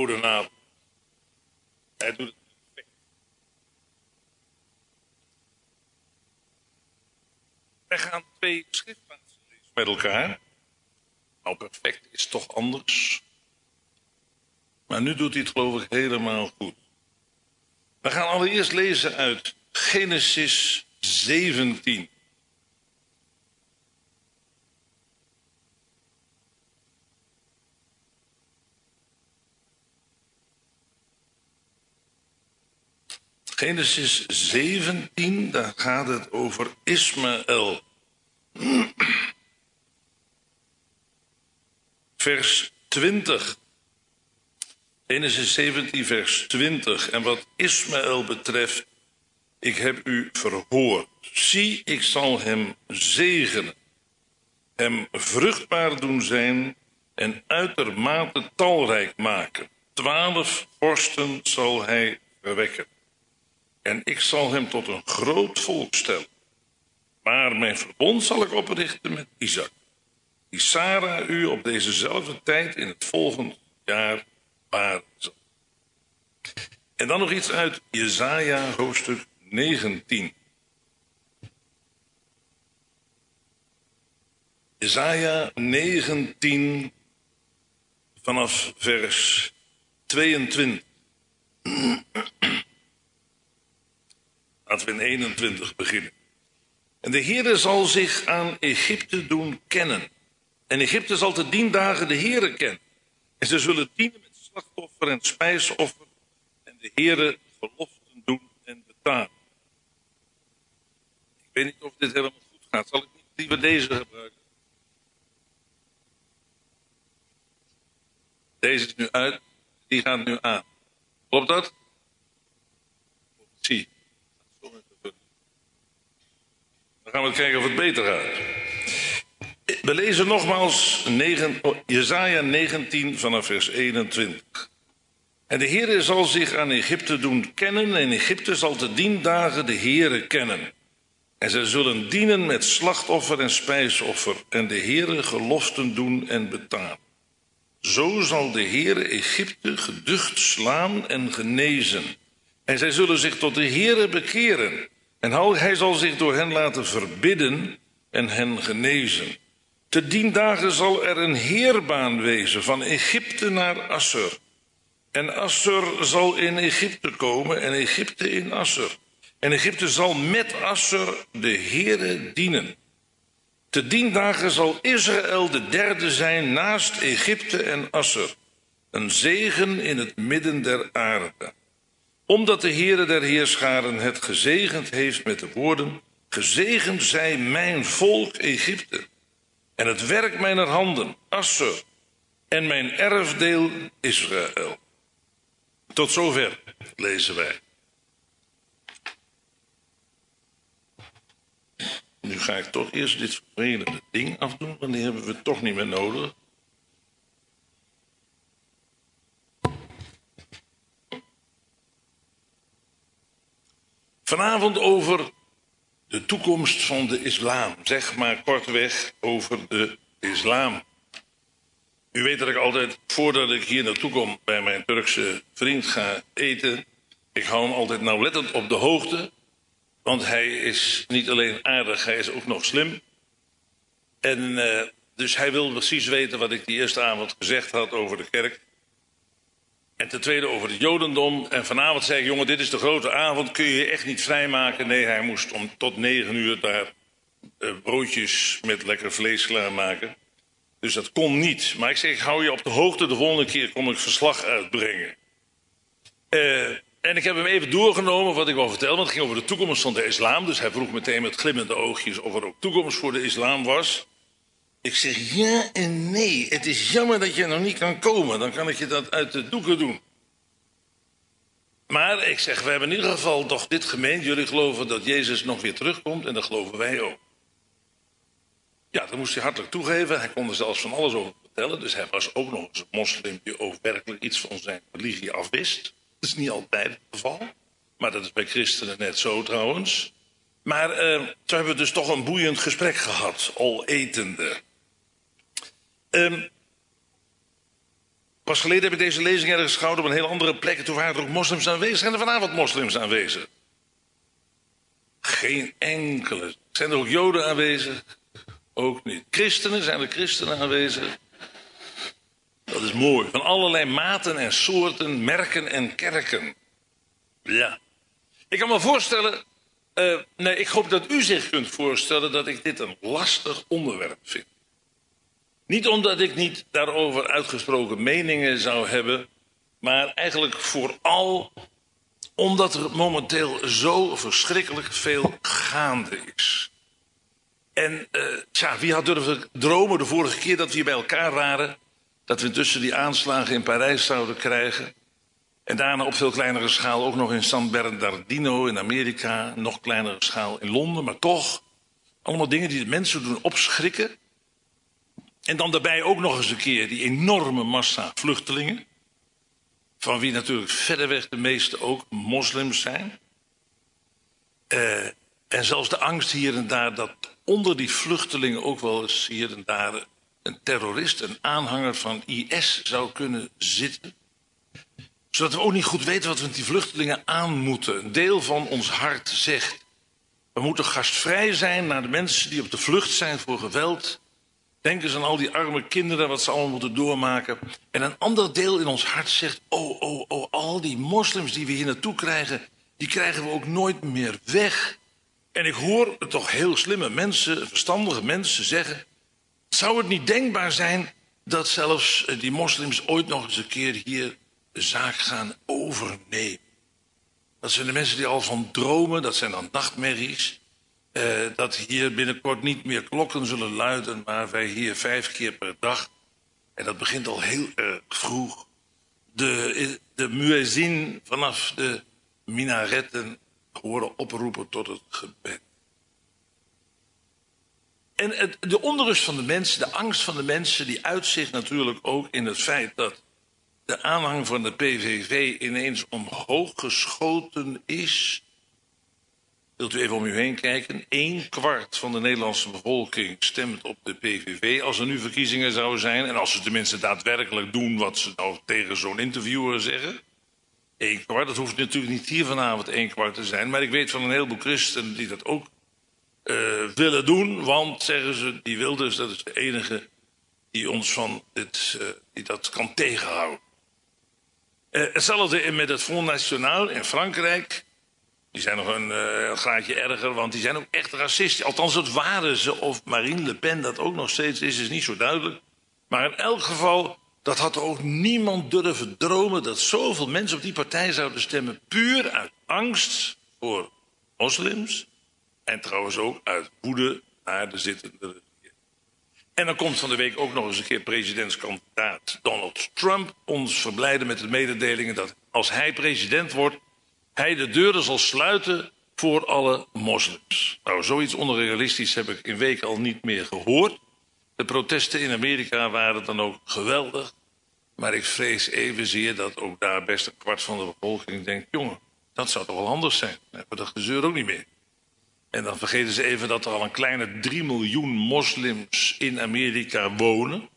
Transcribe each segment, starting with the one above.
Goedenavond. Hij doet het perfect. Wij gaan 2 schriftplaatsen lezen met elkaar. Nou, perfect is toch anders. Maar nu doet hij het geloof ik helemaal goed. We gaan allereerst lezen uit Genesis 17. Genesis 17, daar gaat het over Ismaël. Vers 20. Genesis 17, vers 20. En wat Ismaël betreft, ik heb u verhoord. Zie, ik zal hem zegenen, hem vruchtbaar doen zijn en uitermate talrijk maken. 12 vorsten zal hij verwekken. En ik zal hem tot een groot volk stellen. Maar mijn verbond zal ik oprichten met Isaac, die Sarah u op dezezelfde tijd in het volgende jaar baren zal. En dan nog iets uit Jesaja hoofdstuk 19. Jesaja 19 vanaf vers 22. Laten we in 21 beginnen. En de Heere zal zich aan Egypte doen kennen. En Egypte zal te 10 dagen de Heere kennen. En ze zullen dienen met slachtoffer en spijsoffer. En de Heere beloften doen en betalen. Ik weet niet of dit helemaal goed gaat. Zal ik niet liever deze gebruiken? Deze is nu uit. Die gaat nu aan. Klopt dat? Zie. Dan gaan we kijken of het beter gaat. We lezen nogmaals Jesaja 19 vanaf vers 21. En de Heere zal zich aan Egypte doen kennen, en Egypte zal te 10 dagen de Heere kennen. En zij zullen dienen met slachtoffer en spijsoffer, en de Heere geloften doen en betalen. Zo zal de Heere Egypte geducht slaan en genezen. En zij zullen zich tot de Heere bekeren. En hij zal zich door hen laten verbidden en hen genezen. Te 10 dagen zal er een heerbaan wezen van Egypte naar Assur. En Assur zal in Egypte komen en Egypte in Assur. En Egypte zal met Assur de Heere dienen. Te 10 dagen zal Israël de derde zijn naast Egypte en Assur. Een zegen in het midden der aarde. Omdat de Heere der heerscharen het gezegend heeft met de woorden: gezegend zij mijn volk Egypte, en het werk mijner handen, Assur, en mijn erfdeel Israël. Tot zover lezen wij. Nu ga ik toch eerst dit vervelende ding afdoen, want die hebben we toch niet meer nodig. Vanavond over de toekomst van de islam. Zeg maar kortweg over de islam. U weet dat ik altijd, voordat ik hier naartoe kom bij mijn Turkse vriend ga eten, ik hou hem altijd nauwlettend op de hoogte. Want hij is niet alleen aardig, hij is ook nog slim. En dus hij wil precies weten wat ik die eerste avond gezegd had over de kerk. En ten tweede over het jodendom. En vanavond zei ik, jongen, dit is de grote avond, kun je je echt niet vrijmaken? Nee, hij moest tot 9 uur daar broodjes met lekker vlees klaarmaken. Dus dat kon niet. Maar ik zeg, ik hou je op de hoogte, de volgende keer kom ik verslag uitbrengen. En ik heb hem even doorgenomen wat ik wil vertellen, want het ging over de toekomst van de islam. Dus hij vroeg meteen met glimmende oogjes of er ook toekomst voor de islam was. Ik zeg ja en nee. Het is jammer dat je nog niet kan komen. Dan kan ik je dat uit de doeken doen. Maar ik zeg, we hebben in ieder geval toch dit gemeend. Jullie geloven dat Jezus nog weer terugkomt en dat geloven wij ook. Ja, dat moest hij hartelijk toegeven. Hij kon er zelfs van alles over vertellen. Dus hij was ook nog eens een moslim die ook werkelijk iets van zijn religie afwist. Dat is niet altijd het geval. Maar dat is bij christenen net zo trouwens. Maar toen hebben we dus toch een boeiend gesprek gehad, al etende. Pas geleden heb ik deze lezing ergens gehouden op een heel andere plek. En toen waren er ook moslims aanwezig. Zijn er vanavond moslims aanwezig? Geen enkele. Zijn er ook joden aanwezig? Ook niet. Christenen, zijn er christenen aanwezig? Dat is mooi. Van allerlei maten en soorten, merken en kerken. Ja. Ik kan me voorstellen... ik hoop dat u zich kunt voorstellen dat ik dit een lastig onderwerp vind. Niet omdat ik niet daarover uitgesproken meningen zou hebben, maar eigenlijk vooral omdat er momenteel zo verschrikkelijk veel gaande is. En wie had durven dromen de vorige keer dat we hier bij elkaar waren, dat we intussen die aanslagen in Parijs zouden krijgen. En daarna op veel kleinere schaal ook nog in San Bernardino in Amerika, nog kleinere schaal in Londen, maar toch allemaal dingen die de mensen doen opschrikken. En dan daarbij ook nog eens een keer die enorme massa vluchtelingen, van wie natuurlijk verreweg de meeste ook moslims zijn. En zelfs de angst hier en daar dat onder die vluchtelingen ook wel eens hier en daar een terrorist, een aanhanger van IS zou kunnen zitten. Zodat we ook niet goed weten wat we met die vluchtelingen aan moeten. Een deel van ons hart zegt, we moeten gastvrij zijn naar de mensen die op de vlucht zijn voor geweld. Denk eens aan al die arme kinderen, wat ze allemaal moeten doormaken. En een ander deel in ons hart zegt, al die moslims die we hier naartoe krijgen, die krijgen we ook nooit meer weg. En ik hoor toch heel slimme mensen, verstandige mensen zeggen, zou het niet denkbaar zijn dat zelfs die moslims ooit nog eens een keer hier de zaak gaan overnemen? Dat zijn de mensen die al van dromen, dat zijn dan nachtmerries. Dat hier binnenkort niet meer klokken zullen luiden, maar wij hier 5 keer per dag. En dat begint al heel erg vroeg. De muezzin vanaf de minaretten horen oproepen tot het gebed. En de onrust van de mensen, de angst van de mensen, die uitzicht natuurlijk ook in het feit dat de aanhang van de PVV ineens omhoog geschoten is. Wilt u even om u heen kijken? 1/4 van de Nederlandse bevolking stemt op de PVV als er nu verkiezingen zouden zijn. En als ze tenminste daadwerkelijk doen wat ze nou tegen zo'n interviewer zeggen. 1/4, dat hoeft natuurlijk niet hier vanavond 1/4 te zijn. Maar ik weet van een heleboel christenen die dat ook willen doen. Want, zeggen ze, die Wilders, dat is de enige die ons van die dat kan tegenhouden. Hetzelfde met het Front National in Frankrijk. Die zijn nog een graadje erger, want die zijn ook echt racistisch. Althans, dat waren ze. Of Marine Le Pen dat ook nog steeds is niet zo duidelijk. Maar in elk geval, dat had ook niemand durven dromen dat zoveel mensen op die partij zouden stemmen. Puur uit angst voor moslims. En trouwens ook uit woede naar de zittende regering. En dan komt van de week ook nog eens een keer presidentskandidaat Donald Trump ons verblijden met de mededelingen dat als hij president wordt, hij de deuren zal sluiten voor alle moslims. Nou, zoiets onrealistisch heb ik in weken al niet meer gehoord. De protesten in Amerika waren dan ook geweldig. Maar ik vrees evenzeer dat ook daar best 1/4 van de bevolking denkt, jongen, dat zou toch wel anders zijn. Dan hebben we dat gezeur ook niet meer. En dan vergeten ze even dat er al een kleine 3 miljoen moslims in Amerika wonen.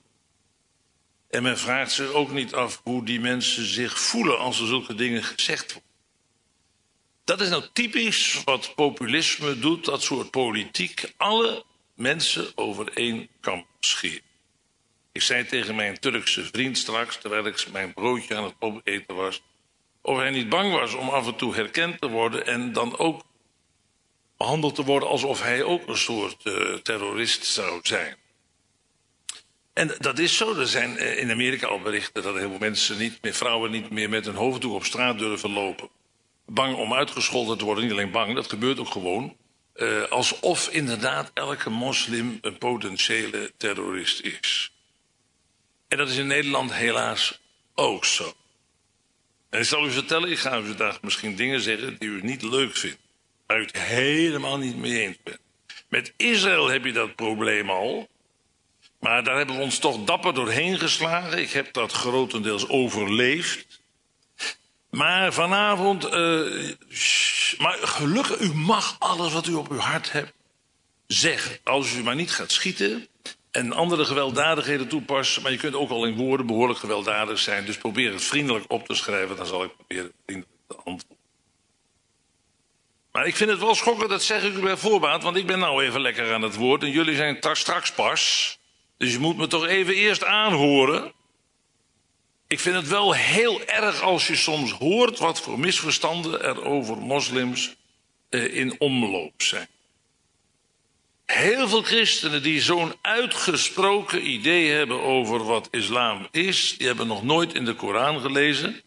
En men vraagt zich ook niet af hoe die mensen zich voelen als er zulke dingen gezegd worden. Dat is nou typisch wat populisme doet, dat soort politiek. Alle mensen over één kam scheren. Ik zei tegen mijn Turkse vriend straks, terwijl ik mijn broodje aan het opeten was, of hij niet bang was om af en toe herkend te worden en dan ook behandeld te worden alsof hij ook een soort terrorist zou zijn. En dat is zo. Er zijn in Amerika al berichten dat heel veel mensen vrouwen niet meer met een hoofddoek op straat durven lopen. Bang om uitgescholden te worden, niet alleen bang, dat gebeurt ook gewoon. Alsof inderdaad elke moslim een potentiële terrorist is. En dat is in Nederland helaas ook zo. En ik zal u vertellen, ik ga u vandaag misschien dingen zeggen die u niet leuk vindt. Waar u het helemaal niet mee eens bent. Met Israël heb je dat probleem al. Maar daar hebben we ons toch dapper doorheen geslagen. Ik heb dat grotendeels overleefd. Maar vanavond, maar gelukkig, u mag alles wat u op uw hart hebt zeggen. Als u maar niet gaat schieten en andere gewelddadigheden toepassen. Maar je kunt ook al in woorden behoorlijk gewelddadig zijn. Dus probeer het vriendelijk op te schrijven. Dan zal ik proberen vriendelijk te antwoorden. Maar ik vind het wel schokkend, dat zeg ik u bij voorbaat. Want ik ben nou even lekker aan het woord. En jullie zijn straks pas. Dus je moet me toch even eerst aanhoren. Ik vind het wel heel erg als je soms hoort wat voor misverstanden er over moslims in omloop zijn. Heel veel christenen die zo'n uitgesproken idee hebben over wat islam is, die hebben nog nooit in de Koran gelezen.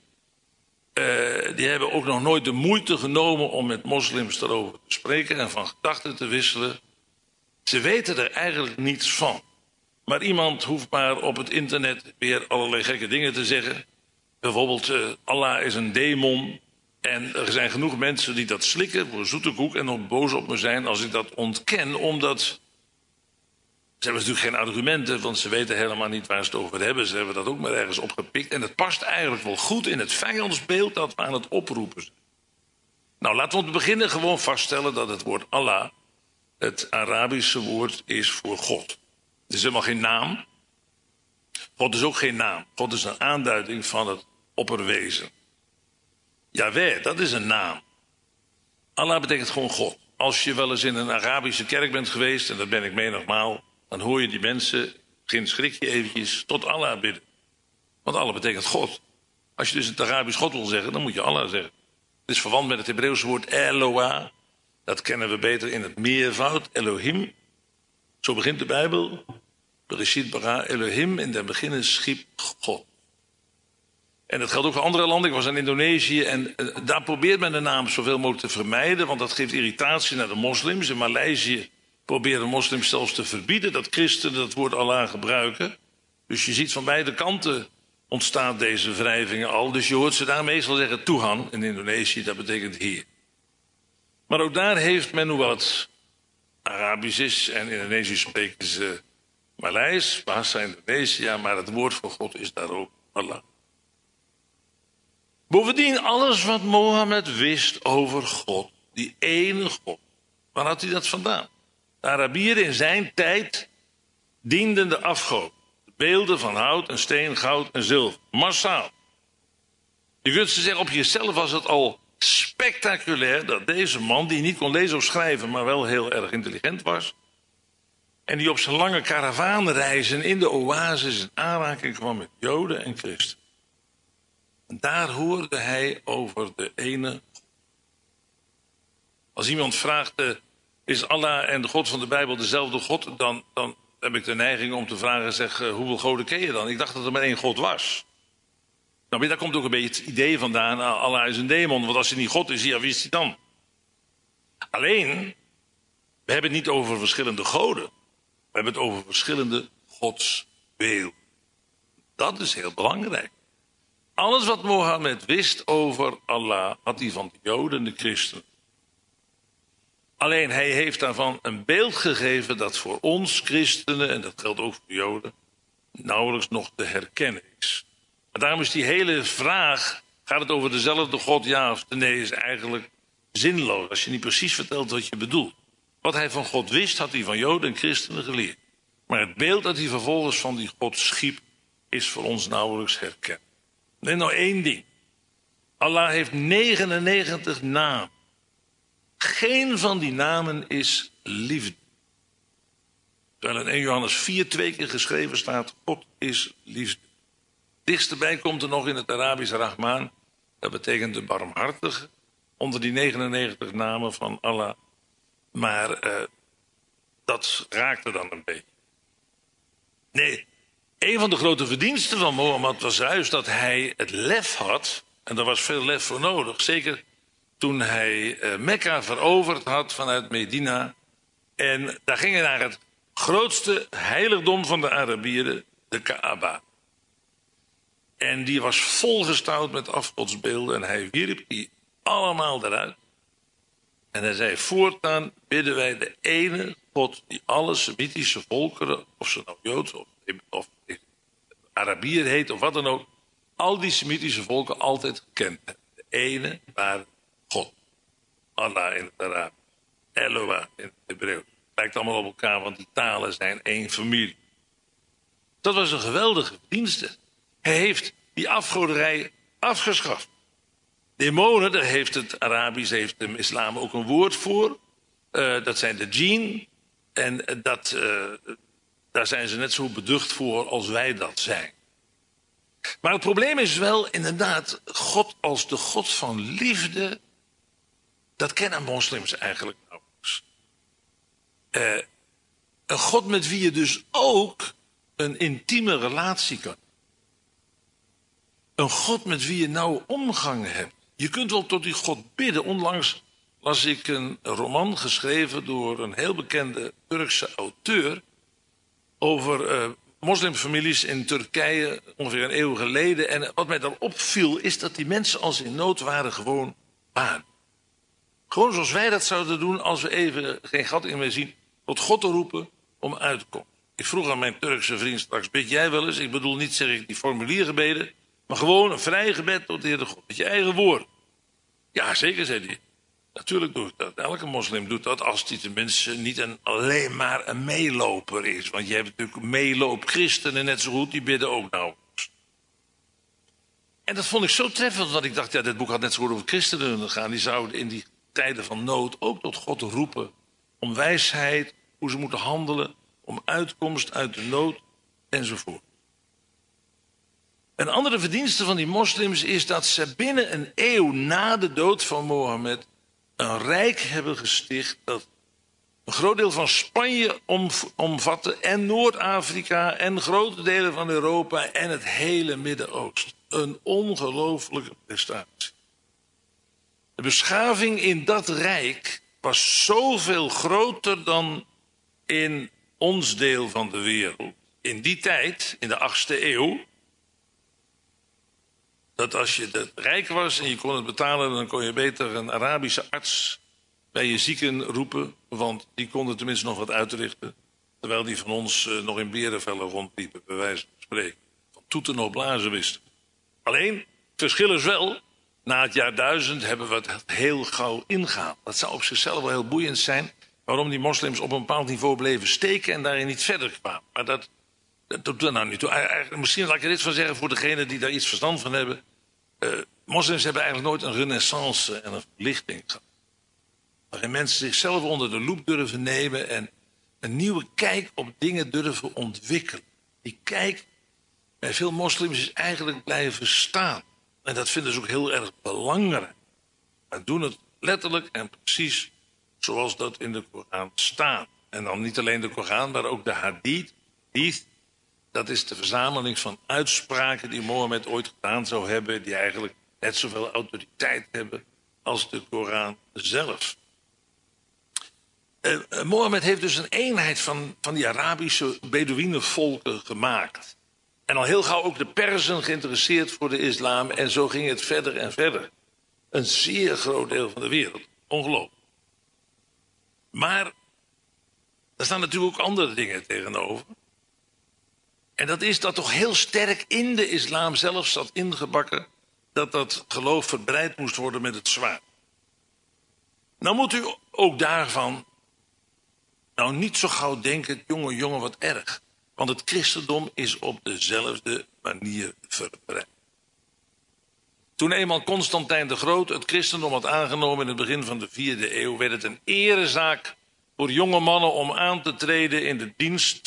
Die hebben ook nog nooit de moeite genomen om met moslims erover te spreken en van gedachten te wisselen. Ze weten er eigenlijk niets van. Maar iemand hoeft maar op het internet weer allerlei gekke dingen te zeggen. Bijvoorbeeld, Allah is een demon. En er zijn genoeg mensen die dat slikken voor zoete koek en nog boos op me zijn als ik dat ontken. Omdat ze hebben natuurlijk geen argumenten, want ze weten helemaal niet waar ze het over hebben. Ze hebben dat ook maar ergens opgepikt. En het past eigenlijk wel goed in het vijandsbeeld dat we aan het oproepen zijn. Nou, laten we om te beginnen gewoon vaststellen dat het woord Allah het Arabische woord is voor God. Het is helemaal geen naam. God is ook geen naam. God is een aanduiding van het opperwezen. Yahweh, dat is een naam. Allah betekent gewoon God. Als je wel eens in een Arabische kerk bent geweest, en dat ben ik menigmaal, dan hoor je die mensen, begin schrik je eventjes, tot Allah bidden. Want Allah betekent God. Als je dus het Arabisch God wil zeggen, dan moet je Allah zeggen. Het is verwant met het Hebreeuwse woord Eloah. Dat kennen we beter in het meervoud, Elohim. Zo begint de Bijbel. Bereshit bara Elohim, in den beginnen schiep God. En dat geldt ook voor andere landen. Ik was in Indonesië en daar probeert men de naam zoveel mogelijk te vermijden, want dat geeft irritatie naar de moslims. In Maleisië proberen moslims zelfs te verbieden dat christenen dat woord Allah gebruiken. Dus je ziet van beide kanten ontstaat deze wrijvingen al. Dus je hoort ze daar meestal zeggen Tuhan in Indonesië, dat betekent Heer. Maar ook daar heeft men, hoewel het Arabisch is en Indonesië spreken ze Maleis, Bahasa Indonesia, maar het woord voor God is daar ook Allah. Bovendien, alles wat Mohammed wist over God, die ene God, waar had hij dat vandaan? De Arabieren in zijn tijd dienden de afgoden. De beelden van hout en steen, goud en zilver. Massaal. Je kunt ze zeggen, op jezelf was het al spectaculair dat deze man, die niet kon lezen of schrijven, maar wel heel erg intelligent was, en die op zijn lange karavaanreizen in de oases in aanraking kwam met Joden en Christen. En daar hoorde hij over de ene. Als iemand vraagt, is Allah en de God van de Bijbel dezelfde God? Dan heb ik de neiging om te vragen, zeg, hoeveel goden ken je dan? Ik dacht dat er maar één God was. Nou, daar komt ook een beetje het idee vandaan, Allah is een demon. Want als hij niet God is, ja, wie is hij dan? Alleen, we hebben het niet over verschillende goden. We hebben het over verschillende godsbeelden. Dat is heel belangrijk. Alles wat Mohammed wist over Allah, had hij van de Joden en de Christenen. Alleen hij heeft daarvan een beeld gegeven dat voor ons christenen, en dat geldt ook voor de Joden, nauwelijks nog te herkennen is. Maar daarom is die hele vraag, gaat het over dezelfde God, ja of nee, is eigenlijk zinloos. Als je niet precies vertelt wat je bedoelt. Wat hij van God wist, had hij van Joden en christenen geleerd. Maar het beeld dat hij vervolgens van die God schiep, is voor ons nauwelijks herkend. Nee, nou één ding. Allah heeft 99 namen. Geen van die namen is liefde. Terwijl in 1 Johannes 4 2 keer geschreven staat, God is liefde. Dichtstbij komt er nog in het Arabisch Rahman, dat betekent de barmhartige, onder die 99 namen van Allah. Maar dat raakte dan een beetje. Nee, een van de grote verdiensten van Mohammed was juist dat hij het lef had, en daar was veel lef voor nodig, zeker toen hij Mekka veroverd had vanuit Medina. En daar ging hij naar het grootste heiligdom van de Arabieren, de Kaaba. En die was volgestouwd met afgodsbeelden en hij wierp die allemaal eruit. En hij zei, voortaan bidden wij de ene God die alle Semitische volkeren, of ze nou Joods of Arabier heet of wat dan ook, al die Semitische volken altijd gekend hebben. De ene ware God. Allah in het Arabisch. Eloah in het Hebreeuws. Het lijkt allemaal op elkaar, want die talen zijn één familie. Dat was een geweldige verdienste. Hij heeft die afgoderij afgeschaft. Demonen, daar heeft het Arabisch, heeft de islam ook een woord voor. Dat zijn de djinn. En daar zijn ze net zo beducht voor als wij dat zijn. Maar het probleem is wel inderdaad, God als de God van liefde, dat kennen moslims eigenlijk nauwelijks. Een God met wie je dus ook een intieme relatie kan. Een God met wie je nauwe omgang hebt. Je kunt wel tot die God bidden. Onlangs las ik een roman geschreven door een heel bekende Turkse auteur over moslimfamilies in Turkije ongeveer een eeuw geleden. En wat mij dan opviel is dat die mensen als ze in nood waren gewoon baden. Gewoon zoals wij dat zouden doen als we even geen gat in meer zien. Tot God te roepen om uit te komen. Ik vroeg aan mijn Turkse vriend straks, bid jij wel eens? Ik bedoel niet zeg ik die formuliergebeden, maar gewoon een vrij gebed tot de Heer de God. Met je eigen woord. Ja, zeker, zei hij. Natuurlijk doe ik dat. Elke moslim doet dat als hij tenminste niet alleen maar een meeloper is. Want je hebt natuurlijk meeloopchristenen net zo goed, die bidden ook nauwelijks. En dat vond ik zo treffend, want ik dacht, ja, dit boek had net zo goed over christenen gaan. Die zouden in die tijden van nood ook tot God roepen om wijsheid, hoe ze moeten handelen, om uitkomst uit de nood enzovoort. Een andere verdienste van die moslims is dat ze binnen een eeuw na de dood van Mohammed een rijk hebben gesticht dat een groot deel van Spanje omvatte en Noord-Afrika en grote delen van Europa en het hele Midden-Oosten. Een ongelooflijke prestatie. De beschaving in dat rijk was zoveel groter dan in ons deel van de wereld. In die tijd, in de 8e eeuw, dat als je rijk was en je kon het betalen, dan kon je beter een Arabische arts bij je zieken roepen, want die konden tenminste nog wat uitrichten, terwijl die van ons nog in berenvellen rondliepen, bij wijze van spreken. Van toeten nog blazen wisten. Alleen, het verschil is wel, na het jaar 1000 hebben we het heel gauw ingehaald. Dat zou op zichzelf wel heel boeiend zijn, waarom die moslims op een bepaald niveau bleven steken en daarin niet verder kwamen. Maar dat doet er nou niet toe. Misschien laat ik er dit van zeggen voor degenen die daar iets verstand van hebben. Moslims hebben eigenlijk nooit een renaissance en een verlichting gehad. Waarin mensen zichzelf onder de loep durven nemen en een nieuwe kijk op dingen durven ontwikkelen. Die kijk bij veel moslims is eigenlijk blijven staan. En dat vinden ze ook heel erg belangrijk. Maar doen het letterlijk en precies zoals dat in de Koran staat. En dan niet alleen de Koran, maar ook de hadith. Dat is de verzameling van uitspraken die Mohammed ooit gedaan zou hebben, die eigenlijk net zoveel autoriteit hebben als de Koran zelf. Mohammed heeft dus een eenheid van die Arabische Bedouinenvolken gemaakt. En al heel gauw ook de Perzen geïnteresseerd voor de islam. En zo ging het verder en verder. Een zeer groot deel van de wereld. Ongelooflijk. Maar er staan natuurlijk ook andere dingen tegenover. En dat is dat toch heel sterk in de islam zelf zat ingebakken dat dat geloof verbreid moest worden met het zwaard. Nou moet u ook daarvan niet zo gauw denken, jongen, wat erg. Want het christendom is op dezelfde manier verbreid. Toen eenmaal Constantijn de Groot het christendom had aangenomen in het begin van de 4e eeuw, werd het een erezaak voor jonge mannen om aan te treden in de dienst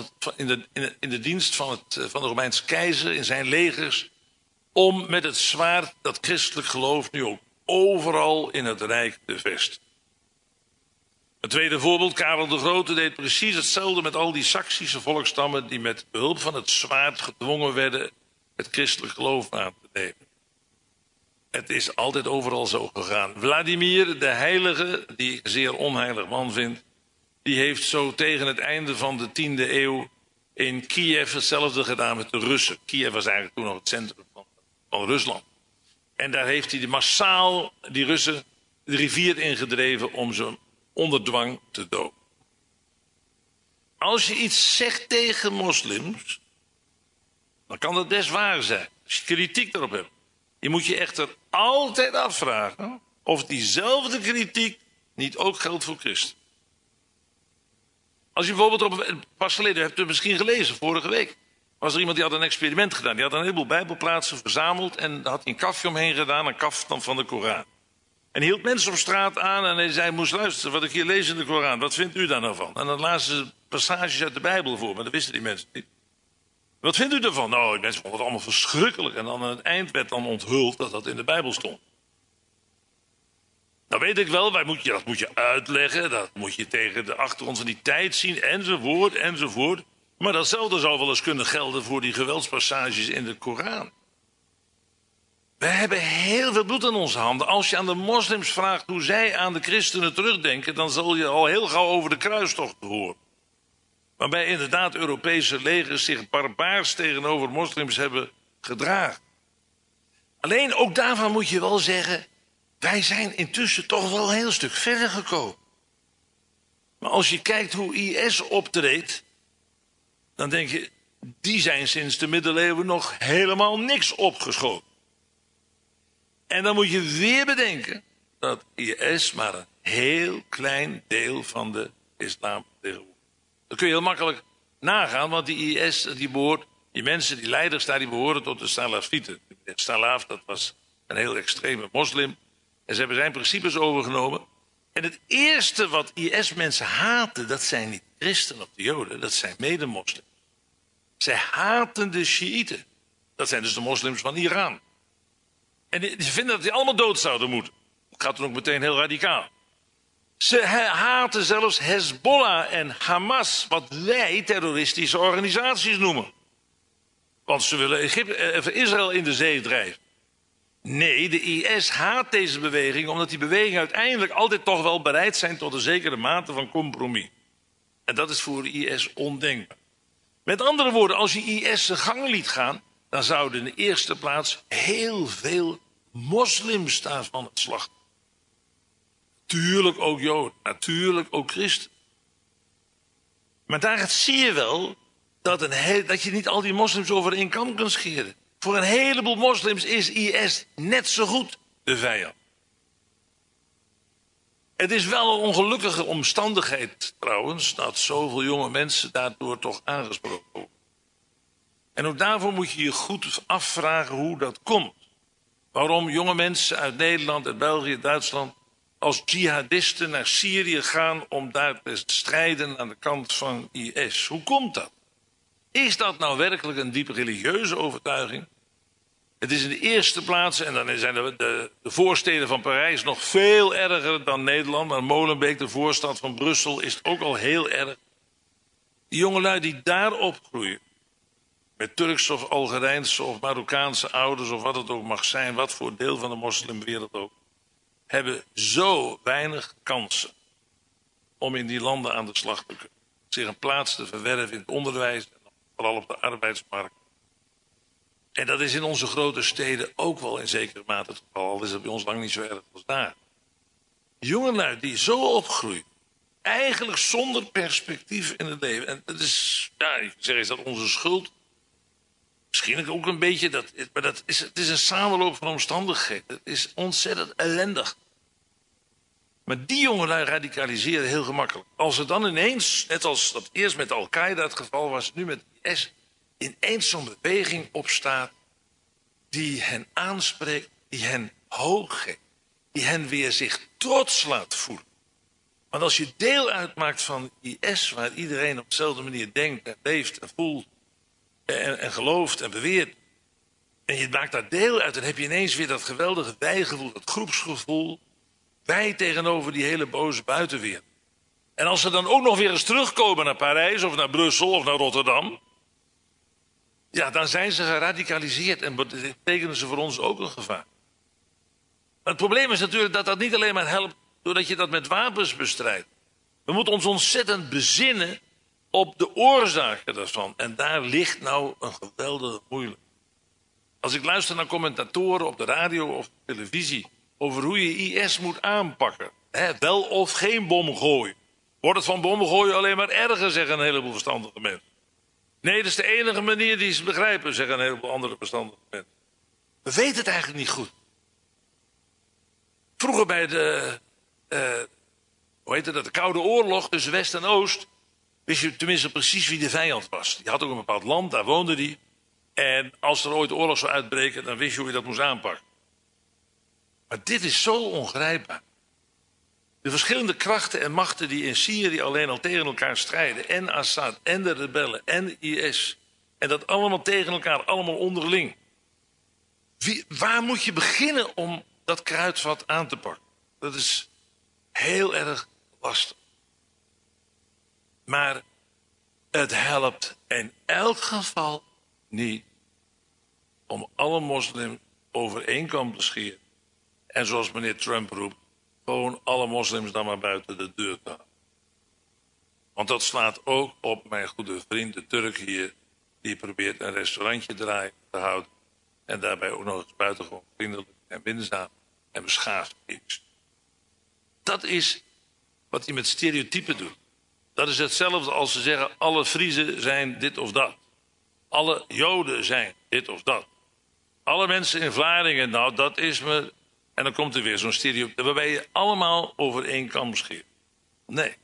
van de Romeinse keizer, in zijn legers, om met het zwaard dat christelijk geloof nu ook overal in het Rijk te vestigen. Een tweede voorbeeld, Karel de Grote deed precies hetzelfde met al die Saksische volksstammen die met behulp van het zwaard gedwongen werden het christelijk geloof aan te nemen. Het is altijd overal zo gegaan. Vladimir, de heilige, die ik een zeer onheilig man vind, die heeft zo tegen het einde van de 10e eeuw in Kiev hetzelfde gedaan met de Russen. Kiev was eigenlijk toen nog het centrum van Rusland. En daar heeft hij massaal die Russen de rivier ingedreven om ze onder dwang te doden. Als je iets zegt tegen moslims, dan kan dat best waar zijn. Als je kritiek erop hebt. Je moet je echter altijd afvragen of diezelfde kritiek niet ook geldt voor Christen. Als je bijvoorbeeld pas geleden hebt u misschien gelezen, vorige week, was er iemand die had een experiment gedaan. Die had een heleboel bijbelplaatsen verzameld en daar had hij een kafje omheen gedaan, een kaf dan van de Koran. En hij hield mensen op straat aan en hij zei, moest luisteren wat ik hier lees in de Koran. Wat vindt u daar nou van? En dan lazen ze passages uit de Bijbel voor, maar dat wisten die mensen niet. Wat vindt u ervan? Nou, die mensen vonden het allemaal verschrikkelijk. En dan aan het eind werd dan onthuld dat dat in de Bijbel stond. Nou weet ik wel, dat moet je uitleggen. Dat moet je tegen de achtergrond van die tijd zien, enzovoort, enzovoort. Maar datzelfde zou wel eens kunnen gelden voor die geweldspassages in de Koran. We hebben heel veel bloed aan onze handen. Als je aan de moslims vraagt hoe zij aan de christenen terugdenken, dan zal je al heel gauw over de kruistocht horen. Waarbij inderdaad Europese legers zich barbaars tegenover moslims hebben gedragen. Alleen ook daarvan moet je wel zeggen, wij zijn intussen toch wel een heel stuk verder gekomen. Maar als je kijkt hoe IS optreedt, dan denk je, die zijn sinds de middeleeuwen nog helemaal niks opgeschoten. En dan moet je weer bedenken dat IS maar een heel klein deel van de islam tegenwoordig. Dat kun je heel makkelijk nagaan, want die IS, die mensen, die leiders daar, die behoren tot de Salafieten. Salaf, dat was een heel extreme moslim. En ze hebben zijn principes overgenomen. En het eerste wat IS-mensen haten, dat zijn niet christenen of de joden, dat zijn mede-moslims. Zij haten de Sjiïten. Dat zijn dus de moslims van Iran. En ze vinden dat die allemaal dood zouden moeten. Dat gaat dan ook meteen heel radicaal. Ze haten zelfs Hezbollah en Hamas, wat wij terroristische organisaties noemen. Want ze willen Israël in de zee drijven. Nee, de IS haat deze beweging, omdat die bewegingen uiteindelijk altijd toch wel bereid zijn tot een zekere mate van compromis. En dat is voor de IS ondenkbaar. Met andere woorden, als je IS zijn gang liet gaan, dan zouden in de eerste plaats heel veel moslims daarvan het slachtoffer. Natuurlijk ook Joden, natuurlijk ook christen. Maar daar zie je wel dat je niet al die moslims over één kam kunt scheren. Voor een heleboel moslims is IS net zo goed de vijand. Het is wel een ongelukkige omstandigheid trouwens, dat zoveel jonge mensen daardoor toch aangesproken worden. En ook daarvoor moet je je goed afvragen hoe dat komt. Waarom jonge mensen uit Nederland, uit België, Duitsland als jihadisten naar Syrië gaan om daar te strijden aan de kant van IS. Hoe komt dat? Is dat nou werkelijk een diep religieuze overtuiging? Het is in de eerste plaats, en dan zijn de voorsteden van Parijs nog veel erger dan Nederland, maar Molenbeek, de voorstad van Brussel, is ook al heel erg. Die jongelui die daar opgroeien, met Turkse of Algerijnse of Marokkaanse ouders of wat het ook mag zijn, wat voor deel van de moslimwereld ook, hebben zo weinig kansen om in die landen aan de slag te kunnen. Zich een plaats te verwerven in het onderwijs en vooral op de arbeidsmarkt. En dat is in onze grote steden ook wel in zekere mate het geval, al is het bij ons lang niet zo erg als daar. Jongelui die zo opgroeien, eigenlijk zonder perspectief in het leven. En dat is, ja, ik zeg, is dat onze schuld? Misschien ook een beetje, maar het is een samenloop van omstandigheden. Het is ontzettend ellendig. Maar die jongelui radicaliseren heel gemakkelijk. Als er dan ineens, net als dat eerst met Al-Qaeda het geval was, nu met IS, ineens zo'n beweging opstaat die hen aanspreekt, die hen hoog geeft, die hen weer zich trots laat voelen. Want als je deel uitmaakt van IS, waar iedereen op dezelfde manier denkt en leeft en voelt en gelooft en beweert, en je maakt daar deel uit, dan heb je ineens weer dat geweldige wijgevoel, dat groepsgevoel, wij tegenover die hele boze buitenwereld. En als ze dan ook nog weer eens terugkomen naar Parijs of naar Brussel of naar Rotterdam, ja, dan zijn ze geradicaliseerd en betekenen ze voor ons ook een gevaar. Maar het probleem is natuurlijk dat dat niet alleen maar helpt doordat je dat met wapens bestrijdt. We moeten ons ontzettend bezinnen op de oorzaken daarvan. En daar ligt nou een geweldige moeilijk. Als ik luister naar commentatoren op de radio of televisie over hoe je IS moet aanpakken, wel of geen bom gooien, wordt het van bommen gooien alleen maar erger, zeggen een heleboel verstandige mensen. Nee, dat is de enige manier die ze begrijpen, zeggen een heleboel andere verstandige mensen. We weten het eigenlijk niet goed. Vroeger bij de Koude Oorlog tussen West en Oost, wist je tenminste precies wie de vijand was. Die had ook een bepaald land, daar woonde die. En als er ooit oorlog zou uitbreken, dan wist je hoe je dat moest aanpakken. Maar dit is zo ongrijpbaar. De verschillende krachten en machten die in Syrië alleen al tegen elkaar strijden. En Assad, en de rebellen, en de IS. En dat allemaal tegen elkaar, allemaal onderling. Waar moet je beginnen om dat kruidvat aan te pakken? Dat is heel erg lastig. Maar het helpt in elk geval niet om alle moslims over één kam te scheren. En zoals meneer Trump roept, gewoon alle moslims dan maar buiten de deur te houden. Want dat slaat ook op mijn goede vriend, de Turk hier, die probeert een restaurantje draaiend te houden. En daarbij ook nog eens buitengewoon vriendelijk en minzaam en beschaafd is. Dat is wat hij met stereotypen doet. Dat is hetzelfde als ze zeggen, alle Friezen zijn dit of dat. Alle Joden zijn dit of dat. Alle mensen in Vlaardingen, nou dat is me... En dan komt er weer zo'n stereotype waarbij je allemaal over één kam scheert. Nee.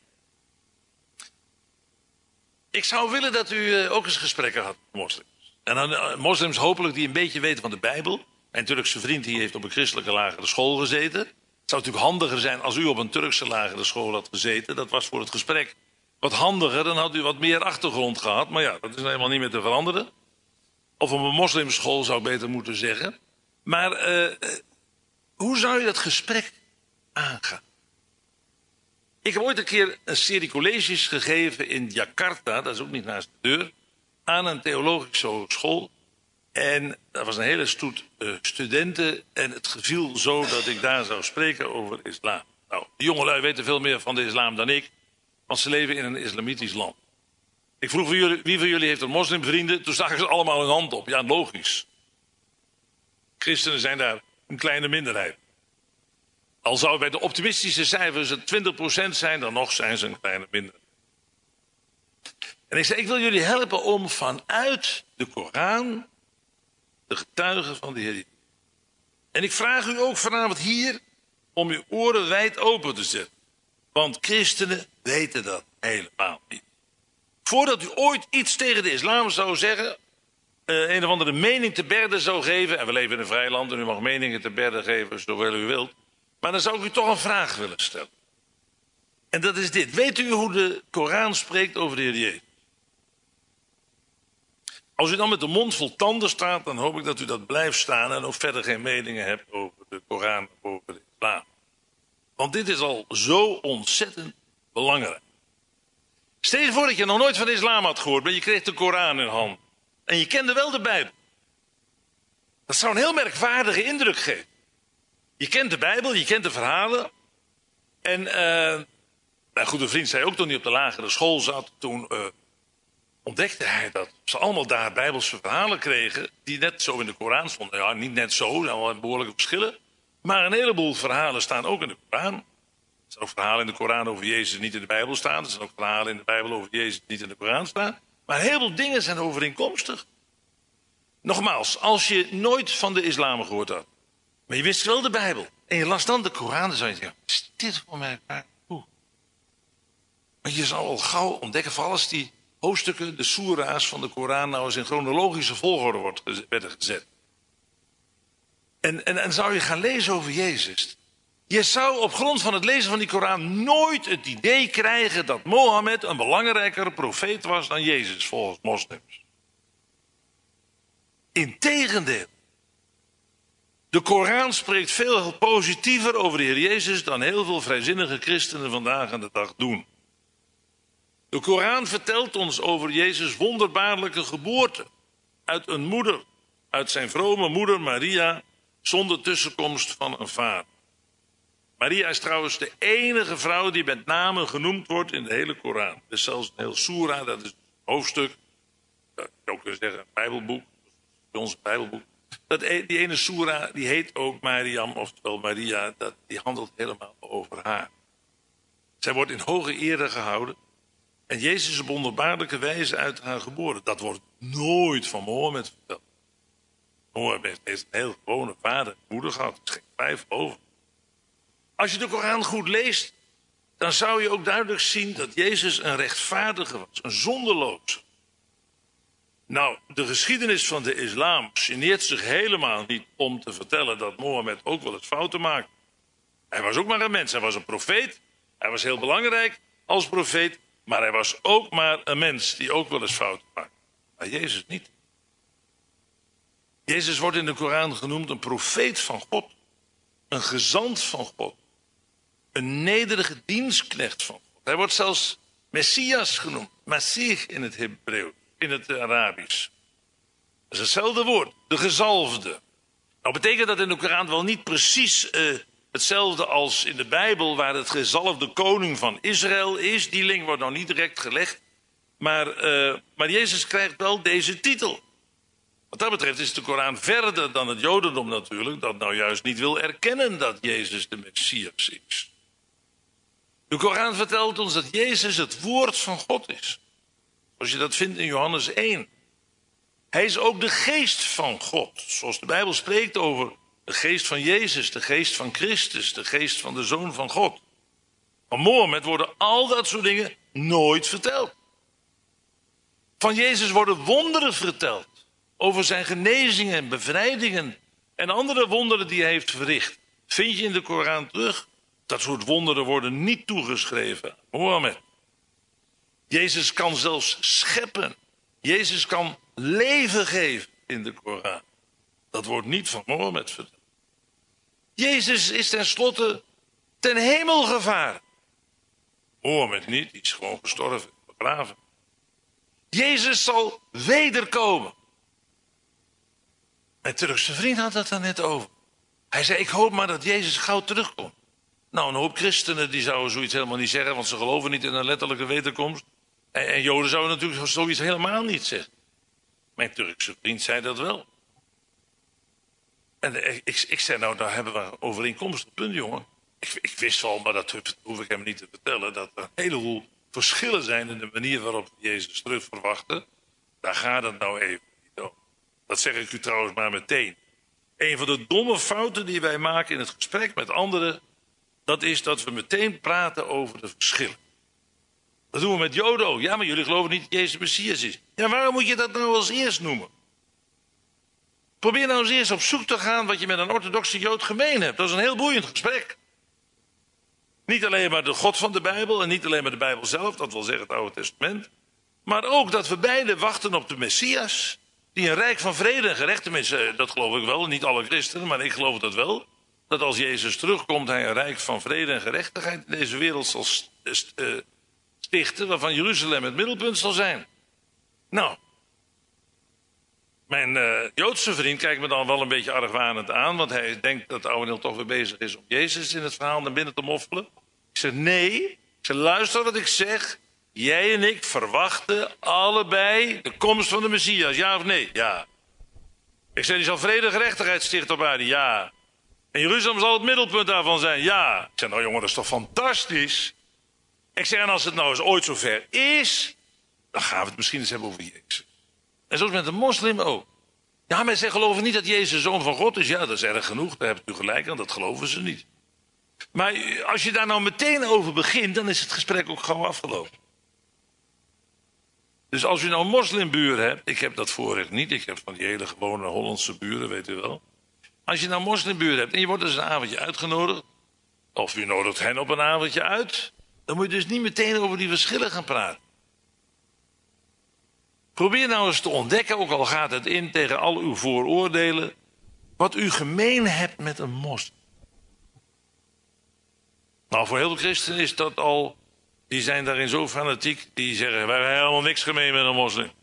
Ik zou willen dat u ook eens gesprekken had met moslims. En dan moslims hopelijk die een beetje weten van de Bijbel. Mijn Turkse vriend die heeft op een christelijke lagere school gezeten. Het zou natuurlijk handiger zijn als u op een Turkse lagere school had gezeten. Dat was voor het gesprek wat handiger. Dan had u wat meer achtergrond gehad. Maar ja, dat is helemaal niet meer te veranderen. Of op een moslimschool zou ik beter moeten zeggen. Maar hoe zou je dat gesprek aangaan? Ik heb ooit een keer een serie colleges gegeven in Jakarta. Dat is ook niet naast de deur. Aan een theologische hogeschool. En dat was een hele stoet studenten. En het geviel zo dat ik daar zou spreken over islam. Nou, de jongelui weten veel meer van de islam dan ik. Want ze leven in een islamitisch land. Ik vroeg wie van jullie heeft een moslimvrienden. Toen staken ze allemaal hun hand op. Ja, logisch. Christenen zijn daar een kleine minderheid. Al zou bij de optimistische cijfers het 20% zijn, dan nog zijn ze een kleine minderheid. En ik zei, ik wil jullie helpen om vanuit de Koran te getuigen van de Heer. En ik vraag u ook vanavond hier om uw oren wijd open te zetten. Want christenen weten dat helemaal niet. Voordat u ooit iets tegen de islam zou zeggen, een of andere mening te berde zou geven, en we leven in een vrij land en u mag meningen te berde geven zoveel u wilt, maar dan zou ik u toch een vraag willen stellen. En dat is dit. Weet u hoe de Koran spreekt over de Heer Jezus? Als u dan met de mond vol tanden staat, dan hoop ik dat u dat blijft staan en ook verder geen meningen hebt over de Koran, over de islam. Want dit is al zo ontzettend belangrijk. Stel je voor dat je nog nooit van de islam had gehoord, maar je kreeg de Koran in hand. En je kende wel de Bijbel. Dat zou een heel merkwaardige indruk geven. Je kent de Bijbel, je kent de verhalen. En mijn goede vriend zei ook toen hij op de lagere school zat, toen ontdekte hij dat ze allemaal daar Bijbelse verhalen kregen, die net zo in de Koran stonden. Ja, niet net zo, er zijn wel behoorlijke verschillen. Maar een heleboel verhalen staan ook in de Koran. Er zijn ook verhalen in de Koran over Jezus die niet in de Bijbel staan. Er zijn ook verhalen in de Bijbel over Jezus die niet in de Koran staan. Maar een heleboel dingen zijn overeenkomstig. Nogmaals, als je nooit van de islam gehoord had, maar je wist wel de Bijbel, en je las dan de Koran, dan zou je denken, wat is dit voor mij? Hoe? Maar je zou al gauw ontdekken, vooral als die hoofdstukken, de soera's van de Koran, nou eens in chronologische volgorde werden gezet. En zou je gaan lezen over Jezus. Je zou op grond van het lezen van die Koran nooit het idee krijgen dat Mohammed een belangrijkere profeet was dan Jezus, volgens moslims. Integendeel. De Koran spreekt veel positiever over de Heer Jezus dan heel veel vrijzinnige christenen vandaag aan de dag doen. De Koran vertelt ons over Jezus' wonderbaarlijke geboorte. Uit een moeder, uit zijn vrome moeder Maria, zonder tussenkomst van een vader. Maria is trouwens de enige vrouw die met name genoemd wordt in de hele Koran. Er is zelfs een heel soera, dat is een hoofdstuk. Dat je ook kunnen zeggen, een Bijbelboek. Bij ons Bijbelboek. Die ene soera, die heet ook Mariam, oftewel Maria. Die handelt helemaal over haar. Zij wordt in hoge ere gehouden. En Jezus is op wonderbaarlijke wijze uit haar geboren. Dat wordt nooit van Mohammed verteld. Mohammed heeft een heel gewone vader en moeder gehad. Er is geen twijfel over. Als je de Koran goed leest, dan zou je ook duidelijk zien dat Jezus een rechtvaardige was, een zonderloze. Nou, de geschiedenis van de islam geneert zich helemaal niet om te vertellen dat Mohammed ook wel eens fouten maakte. Hij was ook maar een mens, hij was een profeet. Hij was heel belangrijk als profeet, maar hij was ook maar een mens die ook wel eens fouten maakte. Maar Jezus niet. Jezus wordt in de Koran genoemd een profeet van God, een gezant van God, een nederige dienstknecht van God. Hij wordt zelfs Messias genoemd, Masih in het Hebreeuws, in het Arabisch. Dat is hetzelfde woord, de gezalfde. Nou betekent dat in de Koran wel niet precies hetzelfde als in de Bijbel, waar het gezalfde koning van Israël is. Die link wordt nou niet direct gelegd. Maar Jezus krijgt wel deze titel. Wat dat betreft is de Koran verder dan het Jodendom natuurlijk, dat nou juist niet wil erkennen dat Jezus de Messias is. De Koran vertelt ons dat Jezus het woord van God is. Zoals je dat vindt in Johannes 1. Hij is ook de geest van God. Zoals de Bijbel spreekt over de geest van Jezus, de geest van Christus, de geest van de Zoon van God. Van Mohammed worden al dat soort dingen nooit verteld. Van Jezus worden wonderen verteld. Over zijn genezingen en bevrijdingen en andere wonderen die hij heeft verricht. Vind je in de Koran terug? Dat soort wonderen worden niet toegeschreven aan Mohammed. Jezus kan zelfs scheppen. Jezus kan leven geven in de Koran. Dat wordt niet van Mohammed verteld. Jezus is tenslotte ten hemel gevaren. Mohammed niet, die is gewoon gestorven, begraven. Jezus zal wederkomen. Mijn Turkse vriend had het daar net over. Hij zei, ik hoop maar dat Jezus gauw terugkomt. Nou, een hoop christenen die zouden zoiets helemaal niet zeggen, want ze geloven niet in een letterlijke wederkomst. En Joden zouden natuurlijk zoiets helemaal niet zeggen. Mijn Turkse vriend zei dat wel. En ik zei, nou, daar hebben we een overeenkomstig punt, jongen. Ik wist wel, maar dat hoef ik hem niet te vertellen, dat er een heleboel verschillen zijn in de manier waarop we Jezus terug verwachten. Daar gaat het nou even niet om. Dat zeg ik u trouwens maar meteen. Een van de domme fouten die wij maken in het gesprek met anderen, dat is dat we meteen praten over de verschillen. Dat doen we met Joden ook. Ja, maar jullie geloven niet dat Jezus de Messias is. Ja, waarom moet je dat nou als eerst noemen? Probeer nou eens eerst op zoek te gaan wat je met een orthodoxe Jood gemeen hebt. Dat is een heel boeiend gesprek. Niet alleen maar de God van de Bijbel en niet alleen maar de Bijbel zelf, dat wil zeggen het Oude Testament. Maar ook dat we beide wachten op de Messias, die een rijk van vrede en gerechtigheid, tenminste, dat geloof ik wel, niet alle christenen, maar ik geloof dat wel. Dat als Jezus terugkomt, hij een rijk van vrede en gerechtigheid in deze wereld zal stichten, waarvan Jeruzalem het middelpunt zal zijn. Nou, mijn Joodse vriend kijkt me dan wel een beetje argwanend aan, want hij denkt dat Ouweneel toch weer bezig is om Jezus in het verhaal naar binnen te moffelen. Ik zeg nee, ik zeg luister wat ik zeg. Jij en ik verwachten allebei de komst van de Messias, ja of nee? Ja. Ik zeg, die zal vrede en gerechtigheid stichten op aarde, ja. En Jeruzalem zal het middelpunt daarvan zijn, ja. Ik zeg, nou jongen, dat is toch fantastisch? Ik zeg, en als het nou eens ooit zover is, dan gaan we het misschien eens hebben over Jezus. En zo is met de moslim ook. Ja, maar zij geloven niet dat Jezus de Zoon van God is. Ja, dat is erg genoeg, daar hebt u gelijk aan, dat geloven ze niet. Maar als je daar nou meteen over begint, dan is het gesprek ook gauw afgelopen. Dus als u nou moslimburen hebt, ik heb dat voorrecht niet, ik heb van die hele gewone Hollandse buren, weet u wel. Als je nou moslimburen hebt en je wordt dus een avondje uitgenodigd, of u nodigt hen op een avondje uit, dan moet je dus niet meteen over die verschillen gaan praten. Probeer nou eens te ontdekken, ook al gaat het in tegen al uw vooroordelen, wat u gemeen hebt met een moslim. Nou, voor heel veel christenen is dat al, die zijn daarin zo fanatiek, die zeggen, wij hebben helemaal niks gemeen met een moslim.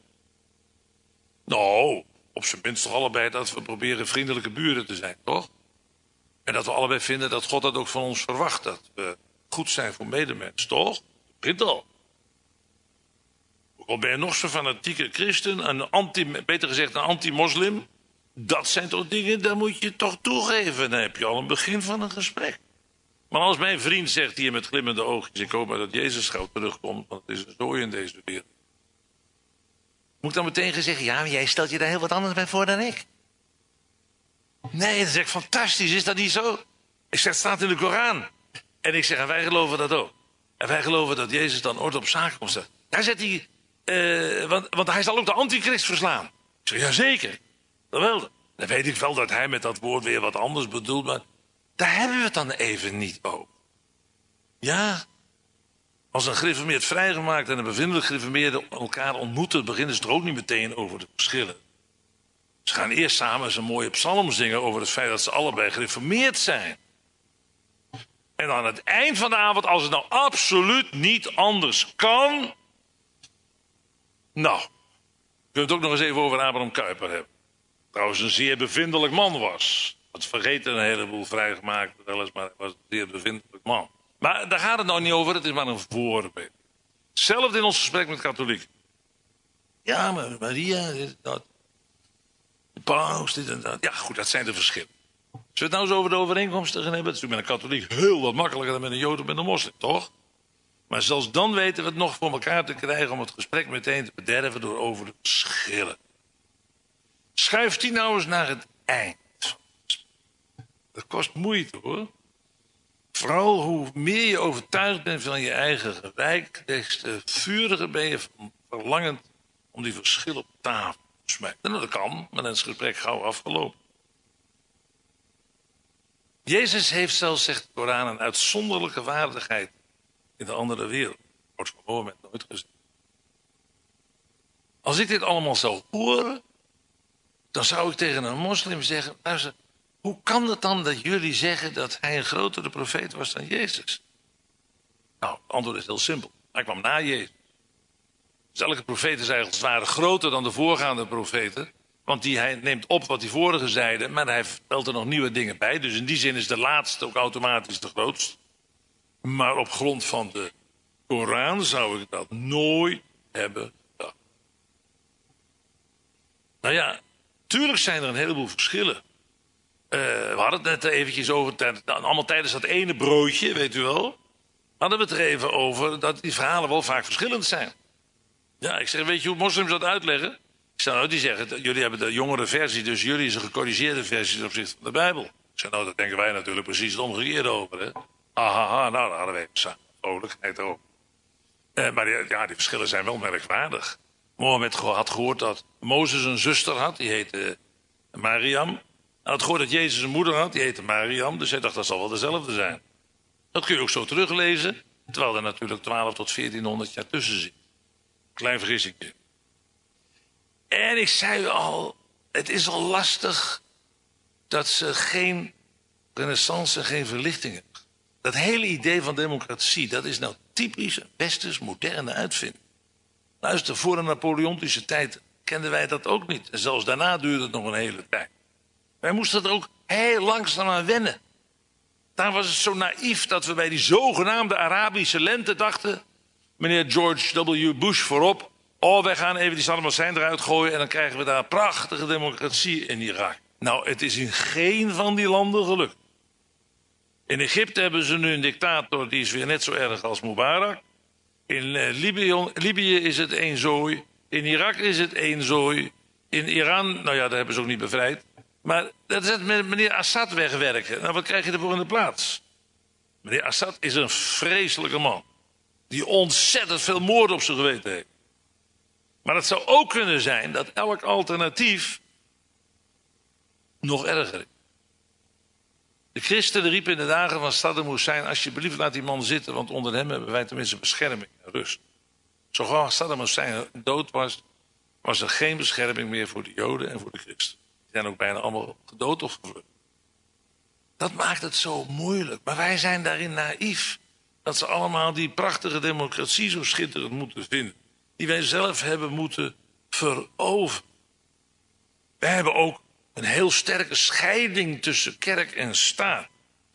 Nou, op zijn minst toch allebei dat we proberen vriendelijke buren te zijn, toch? En dat we allebei vinden dat God dat ook van ons verwacht, dat we goed zijn voor medemens, toch? Dat begint al. Ook al ben je nog zo'n fanatieke christen, beter gezegd een anti-moslim, dat zijn toch dingen, daar moet je toch toegeven. Dan heb je al een begin van een gesprek. Maar als mijn vriend zegt hier met glimmende oogjes, ik hoop maar dat Jezus gauw terugkomt, want het is een zooi in deze wereld. Moet ik dan meteen gaan zeggen, ja, maar jij stelt je daar heel wat anders bij voor dan ik. Nee, dan zeg ik, fantastisch, is dat niet zo? Ik zeg, het staat in de Koran. En ik zeg, en wij geloven dat ook. En wij geloven dat Jezus dan orde op zaken komt stellen. Daar zet hij, want hij zal ook de antichrist verslaan. Ik zeg, jazeker. Geweldig. Dan weet ik wel dat hij met dat woord weer wat anders bedoelt, maar daar hebben we het dan even niet over. Ja, als een gereformeerd vrijgemaakt en een bevindelijk gereformeerde elkaar ontmoeten, beginnen ze er ook niet meteen over de verschillen. Ze gaan eerst samen eens een mooie psalm zingen over het feit dat ze allebei gereformeerd zijn. En aan het eind van de avond, als het nou absoluut niet anders kan. Nou, we kunnen het ook nog eens even over Abraham Kuyper hebben. Trouwens een zeer bevindelijk man was. Dat vergeten een heleboel vrijgemaakt, wel eens, maar hij was een zeer bevindelijk man. Maar daar gaat het nou niet over, het is maar een voorbeeld. Hetzelfde in ons gesprek met katholieken. Ja, maar Maria, dit, dat. De paus, dit en dat. Ja, goed, dat zijn de verschillen. Als we het nou eens over de overeenkomsten gaan hebben, dat is natuurlijk met een katholiek heel wat makkelijker dan met een jood of met een moslim, toch? Maar zelfs dan weten we het nog voor elkaar te krijgen om het gesprek meteen te bederven door over de verschillen. Schuift die nou eens naar het eind. Dat kost moeite, hoor. Vooral hoe meer je overtuigd bent van je eigen gelijk, des te vuriger ben je verlangend om die verschillen op tafel te smijten. En dat kan, maar dan is het gesprek gauw afgelopen. Jezus heeft zelfs, zegt de Koran, een uitzonderlijke waardigheid in de andere wereld. Wordt van Mohammed nooit gezien. Als ik dit allemaal zou horen, dan zou ik tegen een moslim zeggen, luister, hoe kan het dan dat jullie zeggen dat hij een grotere profeet was dan Jezus? Nou, het antwoord is heel simpel. Hij kwam na Jezus. Dus elke profeet is eigenlijk als het ware groter dan de voorgaande profeten. Want hij neemt op wat die vorige zeiden, maar hij vertelt er nog nieuwe dingen bij. Dus in die zin is de laatste ook automatisch de grootste. Maar op grond van de Koran zou ik dat nooit hebben gedacht. Nou ja, tuurlijk zijn er een heleboel verschillen. We hadden het net eventjes over, allemaal tijdens dat ene broodje, weet u wel. Hadden we het er even over dat die verhalen wel vaak verschillend zijn. Ja, ik zeg, weet je hoe moslims dat uitleggen? Ik zeg, nou, die zeggen, jullie hebben de jongere versie, dus jullie is een gecorrigeerde versie ten opzichte van de Bijbel. Ik zeg, nou, daar denken wij natuurlijk precies het omgekeerde over, hè. Nou, daar hadden wij samen vrolijkheid over. Maar ja, die verschillen zijn wel merkwaardig. Mohammed had gehoord dat Mozes een zuster had, die heette Mariam. Hij had gehoord dat Jezus een moeder had, die heette Mariam, dus hij dacht dat zal wel dezelfde zijn. Dat kun je ook zo teruglezen, terwijl er natuurlijk 12 tot 1400 jaar tussen zit. Klein vergissingje. En ik zei u al, het is al lastig dat ze geen renaissance en geen verlichting hebben. Dat hele idee van democratie, dat is nou typisch een westers moderne uitvinding. Luister, voor de Napoleontische tijd kenden wij dat ook niet. En zelfs daarna duurde het nog een hele tijd. Wij moesten er ook heel langzaam aan wennen. Daar was het zo naïef dat we bij die zogenaamde Arabische lente dachten, meneer George W. Bush voorop, oh, wij gaan even die Saddam Hussein eruit gooien en dan krijgen we daar prachtige democratie in Irak. Nou, het is in geen van die landen gelukt. In Egypte hebben ze nu een dictator, die is weer net zo erg als Mubarak. In Libië is het één zooi. In Irak is het één zooi. In Iran, nou ja, daar hebben ze ook niet bevrijd. Maar dat is het met meneer Assad wegwerken. Nou, wat krijg je ervoor in de plaats? Meneer Assad is een vreselijke man. Die ontzettend veel moorden op zijn geweten heeft. Maar het zou ook kunnen zijn dat elk alternatief nog erger is. De christenen riepen in de dagen van Saddam Hussein, alsjeblieft laat die man zitten, want onder hem hebben wij tenminste bescherming en rust. Zo gauw als Saddam Hussein dood was, was er geen bescherming meer voor de Joden en voor de christenen. Die zijn ook bijna allemaal gedood of gevlucht. Dat maakt het zo moeilijk. Maar wij zijn daarin naïef. Dat ze allemaal die prachtige democratie zo schitterend moeten vinden. Die wij zelf hebben moeten veroveren. Wij hebben ook een heel sterke scheiding tussen kerk en staat.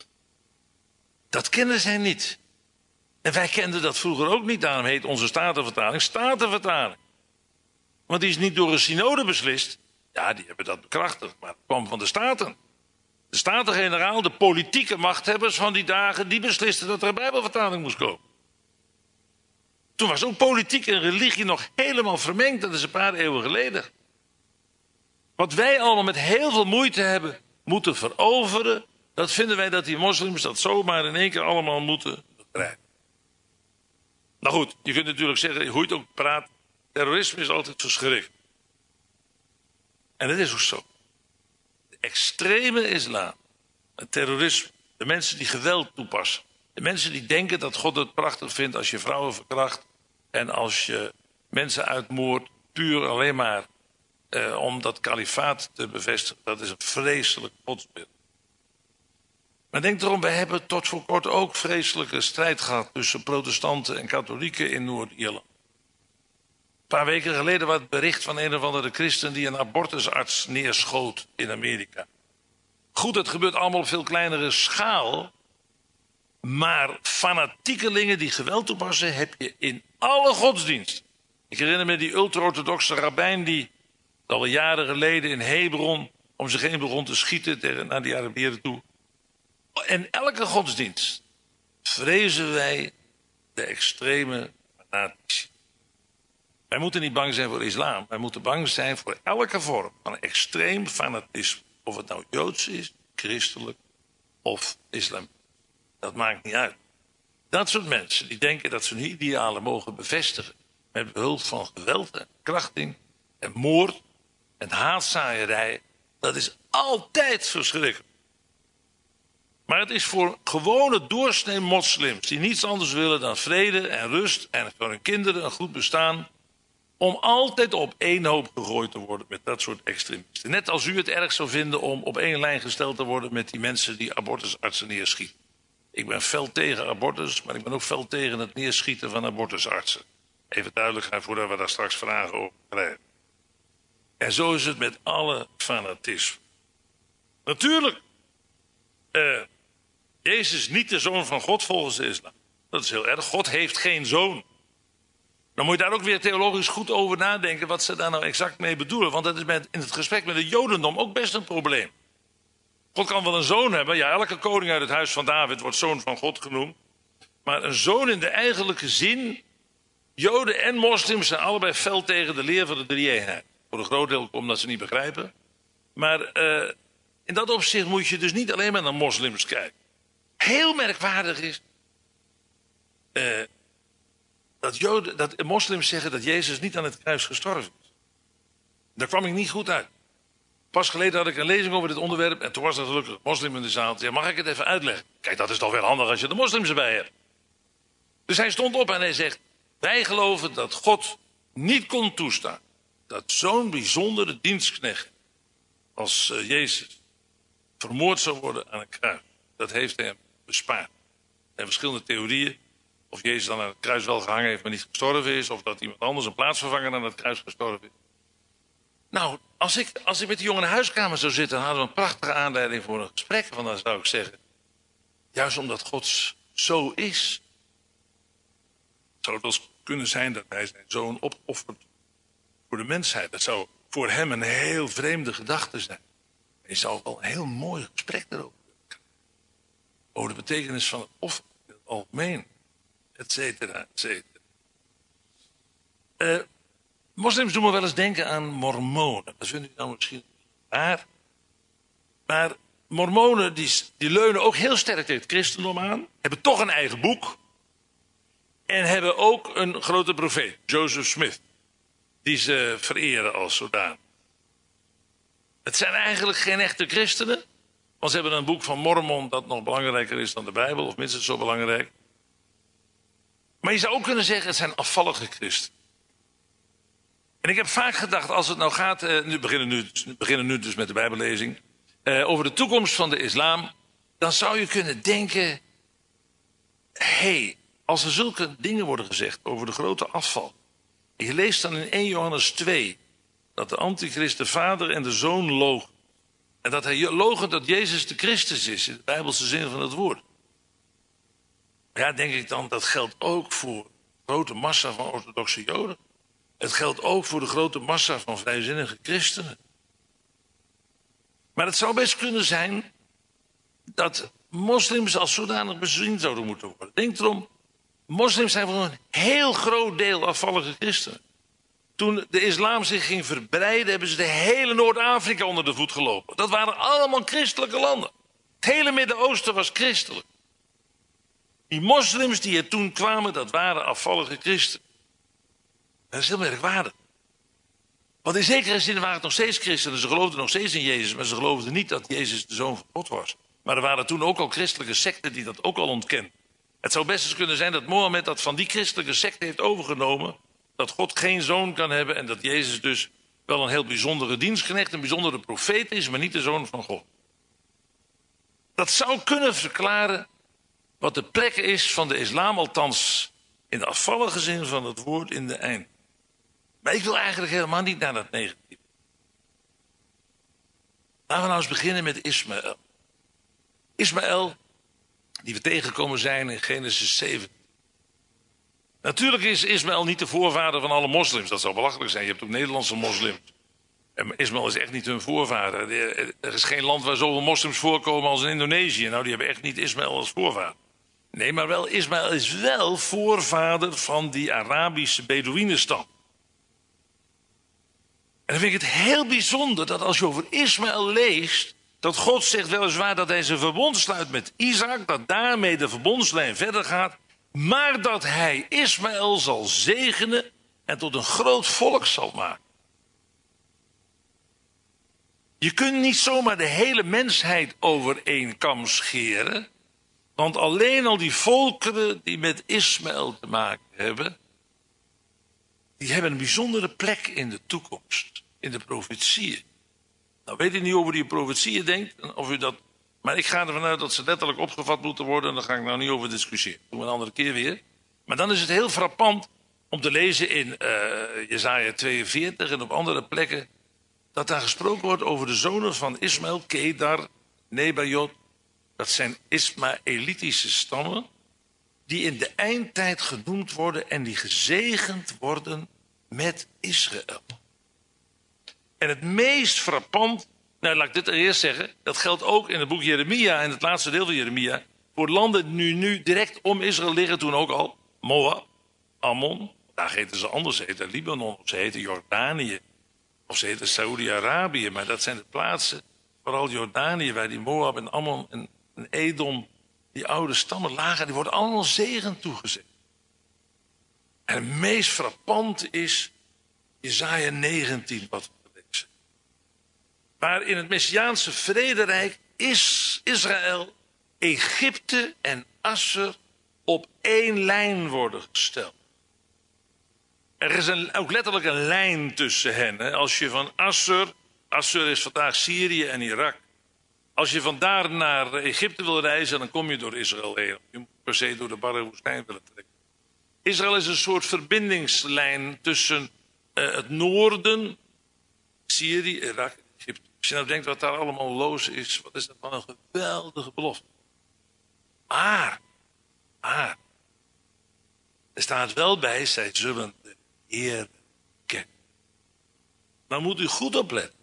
Dat kennen zij niet. En wij kenden dat vroeger ook niet. Daarom heet onze statenvertaling statenvertaling. Want die is niet door een synode beslist. Ja, die hebben dat bekrachtigd, maar het kwam van de staten. De Staten-Generaal, de politieke machthebbers van die dagen, die beslisten dat er een Bijbelvertaling moest komen. Toen was ook politiek en religie nog helemaal vermengd. Dat is een paar eeuwen geleden. Wat wij allemaal met heel veel moeite hebben moeten veroveren, dat vinden wij dat die moslims dat zomaar in één keer allemaal moeten begrijpen. Nou goed, je kunt natuurlijk zeggen, hoe je het ook praat, terrorisme is altijd verschrikkelijk. En dat is ook zo. De extreme islam, het terrorisme, de mensen die geweld toepassen, de mensen die denken dat God het prachtig vindt als je vrouwen verkracht en als je mensen uitmoordt, puur alleen maar om dat kalifaat te bevestigen, dat is een vreselijk godsbeeld. Maar denk erom, wij hebben tot voor kort ook vreselijke strijd gehad tussen protestanten en katholieken in Noord-Ierland. Een paar weken geleden was het bericht van een of andere christen die een abortusarts neerschoot in Amerika. Goed, het gebeurt allemaal op veel kleinere schaal. Maar fanatiekelingen die geweld toepassen heb je in alle godsdiensten. Ik herinner me die ultra-orthodoxe rabbijn die al jaren geleden in Hebron om zich heen begon te schieten naar die Arabieren toe. En elke godsdienst vrezen wij de extreme fanatici. Wij moeten niet bang zijn voor islam. Wij moeten bang zijn voor elke vorm van extreem fanatisme. Of het nou Joods is, christelijk of islam. Dat maakt niet uit. Dat soort mensen die denken dat ze hun idealen mogen bevestigen met behulp van geweld en krachting en moord en haatzaaierij, dat is altijd verschrikkelijk. Maar het is voor gewone doorsnee moslims die niets anders willen dan vrede en rust en voor hun kinderen een goed bestaan, om altijd op één hoop gegooid te worden met dat soort extremisten. Net als u het erg zou vinden om op één lijn gesteld te worden met die mensen die abortusartsen neerschieten. Ik ben fel tegen abortus, maar ik ben ook fel tegen het neerschieten van abortusartsen. Even duidelijkheid voordat we daar straks vragen over krijgen. En zo is het met alle fanatisme. Natuurlijk, Jezus is niet de zoon van God volgens de islam. Dat is heel erg. God heeft geen zoon. Dan moet je daar ook weer theologisch goed over nadenken wat ze daar nou exact mee bedoelen. Want dat is in het gesprek met het Jodendom ook best een probleem. God kan wel een zoon hebben. Ja, elke koning uit het huis van David wordt zoon van God genoemd. Maar een zoon in de eigenlijke zin. Joden en moslims zijn allebei fel tegen de leer van de drie-eenheid. Voor een groot deel omdat ze niet begrijpen. Maar in dat opzicht moet je dus niet alleen maar naar moslims kijken. Heel merkwaardig is dat moslims zeggen dat Jezus niet aan het kruis gestorven is. Daar kwam ik niet goed uit. Pas geleden had ik een lezing over dit onderwerp en toen was er gelukkig een moslim in de zaal. Ja, mag ik het even uitleggen? Kijk, dat is toch wel handig als je de moslims erbij hebt. Dus hij stond op en hij zegt, wij geloven dat God niet kon toestaan dat zo'n bijzondere dienstknecht als Jezus vermoord zou worden aan een kruis. Dat heeft hem bespaard. Er zijn verschillende theorieën. Of Jezus dan aan het kruis wel gehangen heeft, maar niet gestorven is. Of dat iemand anders, een plaatsvervanger, aan het kruis gestorven is. Nou, als ik met die jongen in de huiskamer zou zitten, dan hadden we een prachtige aanleiding voor een gesprek. Want dan zou ik zeggen, juist omdat God zo is, zou het wel eens kunnen zijn dat hij zijn zoon opoffert voor de mensheid. Dat zou voor hem een heel vreemde gedachte zijn. Je zou wel een heel mooi gesprek erover kunnen. Over de betekenis van het offer in het algemeen. Etcetera, etcetera. Moslims doen me wel eens denken aan mormonen. Dat vinden jullie nou misschien raar. Maar mormonen die leunen ook heel sterk tegen het christendom aan. Hebben toch een eigen boek. En hebben ook een grote profeet, Joseph Smith. Die ze vereren als zodanig. Het zijn eigenlijk geen echte christenen. Want ze hebben een boek van Mormon dat nog belangrijker is dan de Bijbel. Of minstens zo belangrijk. Maar je zou ook kunnen zeggen, het zijn afvallige christenen. En ik heb vaak gedacht, als het nou gaat, we beginnen nu dus met de Bijbellezing, over de toekomst van de islam, dan zou je kunnen denken, als er zulke dingen worden gezegd over de grote afval, en je leest dan in 1 Johannes 2, dat de antichrist de vader en de zoon loog, en dat hij loog dat Jezus de Christus is, in de Bijbelse zin van het woord. Ja, denk ik dan, dat geldt ook voor de grote massa van orthodoxe Joden. Het geldt ook voor de grote massa van vrijzinnige christenen. Maar het zou best kunnen zijn dat moslims als zodanig bezien zouden moeten worden. Denk erom, moslims zijn voor een heel groot deel afvallige christenen. Toen de islam zich ging verbreiden, hebben ze de hele Noord-Afrika onder de voet gelopen. Dat waren allemaal christelijke landen. Het hele Midden-Oosten was christelijk. Die moslims die er toen kwamen, dat waren afvallige christenen. Dat is heel merkwaardig. Want in zekere zin waren het nog steeds christenen. Ze geloofden nog steeds in Jezus, maar ze geloofden niet dat Jezus de Zoon van God was. Maar er waren toen ook al christelijke secten die dat ook al ontkenden. Het zou best eens kunnen zijn dat Mohammed dat van die christelijke secte heeft overgenomen. Dat God geen zoon kan hebben en dat Jezus dus wel een heel bijzondere dienstknecht, een bijzondere profeet is, maar niet de Zoon van God. Dat zou kunnen verklaren wat de plek is van de islam, althans in de afvallige zin van het woord in de eind. Maar ik wil eigenlijk helemaal niet naar dat negatieve. Laten we nou eens beginnen met Ismaël. Ismaël, die we tegengekomen zijn in Genesis 7. Natuurlijk is Ismaël niet de voorvader van alle moslims. Dat zou belachelijk zijn. Je hebt ook Nederlandse moslims. En Ismaël is echt niet hun voorvader. Er is geen land waar zoveel moslims voorkomen als in Indonesië. Nou, die hebben echt niet Ismaël als voorvader. Nee, maar wel, Ismaël is wel voorvader van die Arabische Bedouinenstam. En dan vind ik het heel bijzonder dat als je over Ismaël leest, dat God zegt weliswaar dat hij zijn verbond sluit met Isaac, dat daarmee de verbondslijn verder gaat, maar dat hij Ismaël zal zegenen en tot een groot volk zal maken. Je kunt niet zomaar de hele mensheid over één kam scheren, want alleen al die volkeren die met Ismaël te maken hebben, die hebben een bijzondere plek in de toekomst, in de profetieën. Nou weet ik niet hoe u die profetieën denkt, of u dat, maar ik ga ervan uit dat ze letterlijk opgevat moeten worden en daar ga ik nou niet over discussiëren. Dat doen we een andere keer weer. Maar dan is het heel frappant om te lezen in Jesaja 42 en op andere plekken, dat daar gesproken wordt over de zonen van Ismaël, Kedar, Nebajot. Dat zijn Ismaëlitische stammen die in de eindtijd genoemd worden en die gezegend worden met Israël. En het meest frappant, nou laat ik dit eerst zeggen, dat geldt ook in het boek Jeremia en het laatste deel van Jeremia, voor landen die nu direct om Israël liggen, toen ook al, Moab, Ammon, daar heten ze anders, ze heten Libanon, of ze heten Jordanië, of ze heten Saoedi-Arabië, maar dat zijn de plaatsen, vooral Jordanië, waar die Moab en Ammon en Edom, die oude stammen lagen, die worden allemaal zegen toegezegd. En het meest frappant is Jesaja 19, wat we lezen. Waar in het Messiaanse vrederijk is Israël, Egypte en Assur op één lijn worden gesteld. Er is ook letterlijk een lijn tussen hen. Hè? Als je van Assur is vandaag Syrië en Irak. Als je vandaar naar Egypte wil reizen, dan kom je door Israël heen. Je moet per se door de barre woestijn willen trekken. Israël is een soort verbindingslijn tussen het noorden, Syrië, Irak en Egypte. Als je nou denkt wat daar allemaal los is, wat is dat van een geweldige belofte. Maar, er staat wel bij, zij zullen de Heer kennen. Dan moet u goed opletten.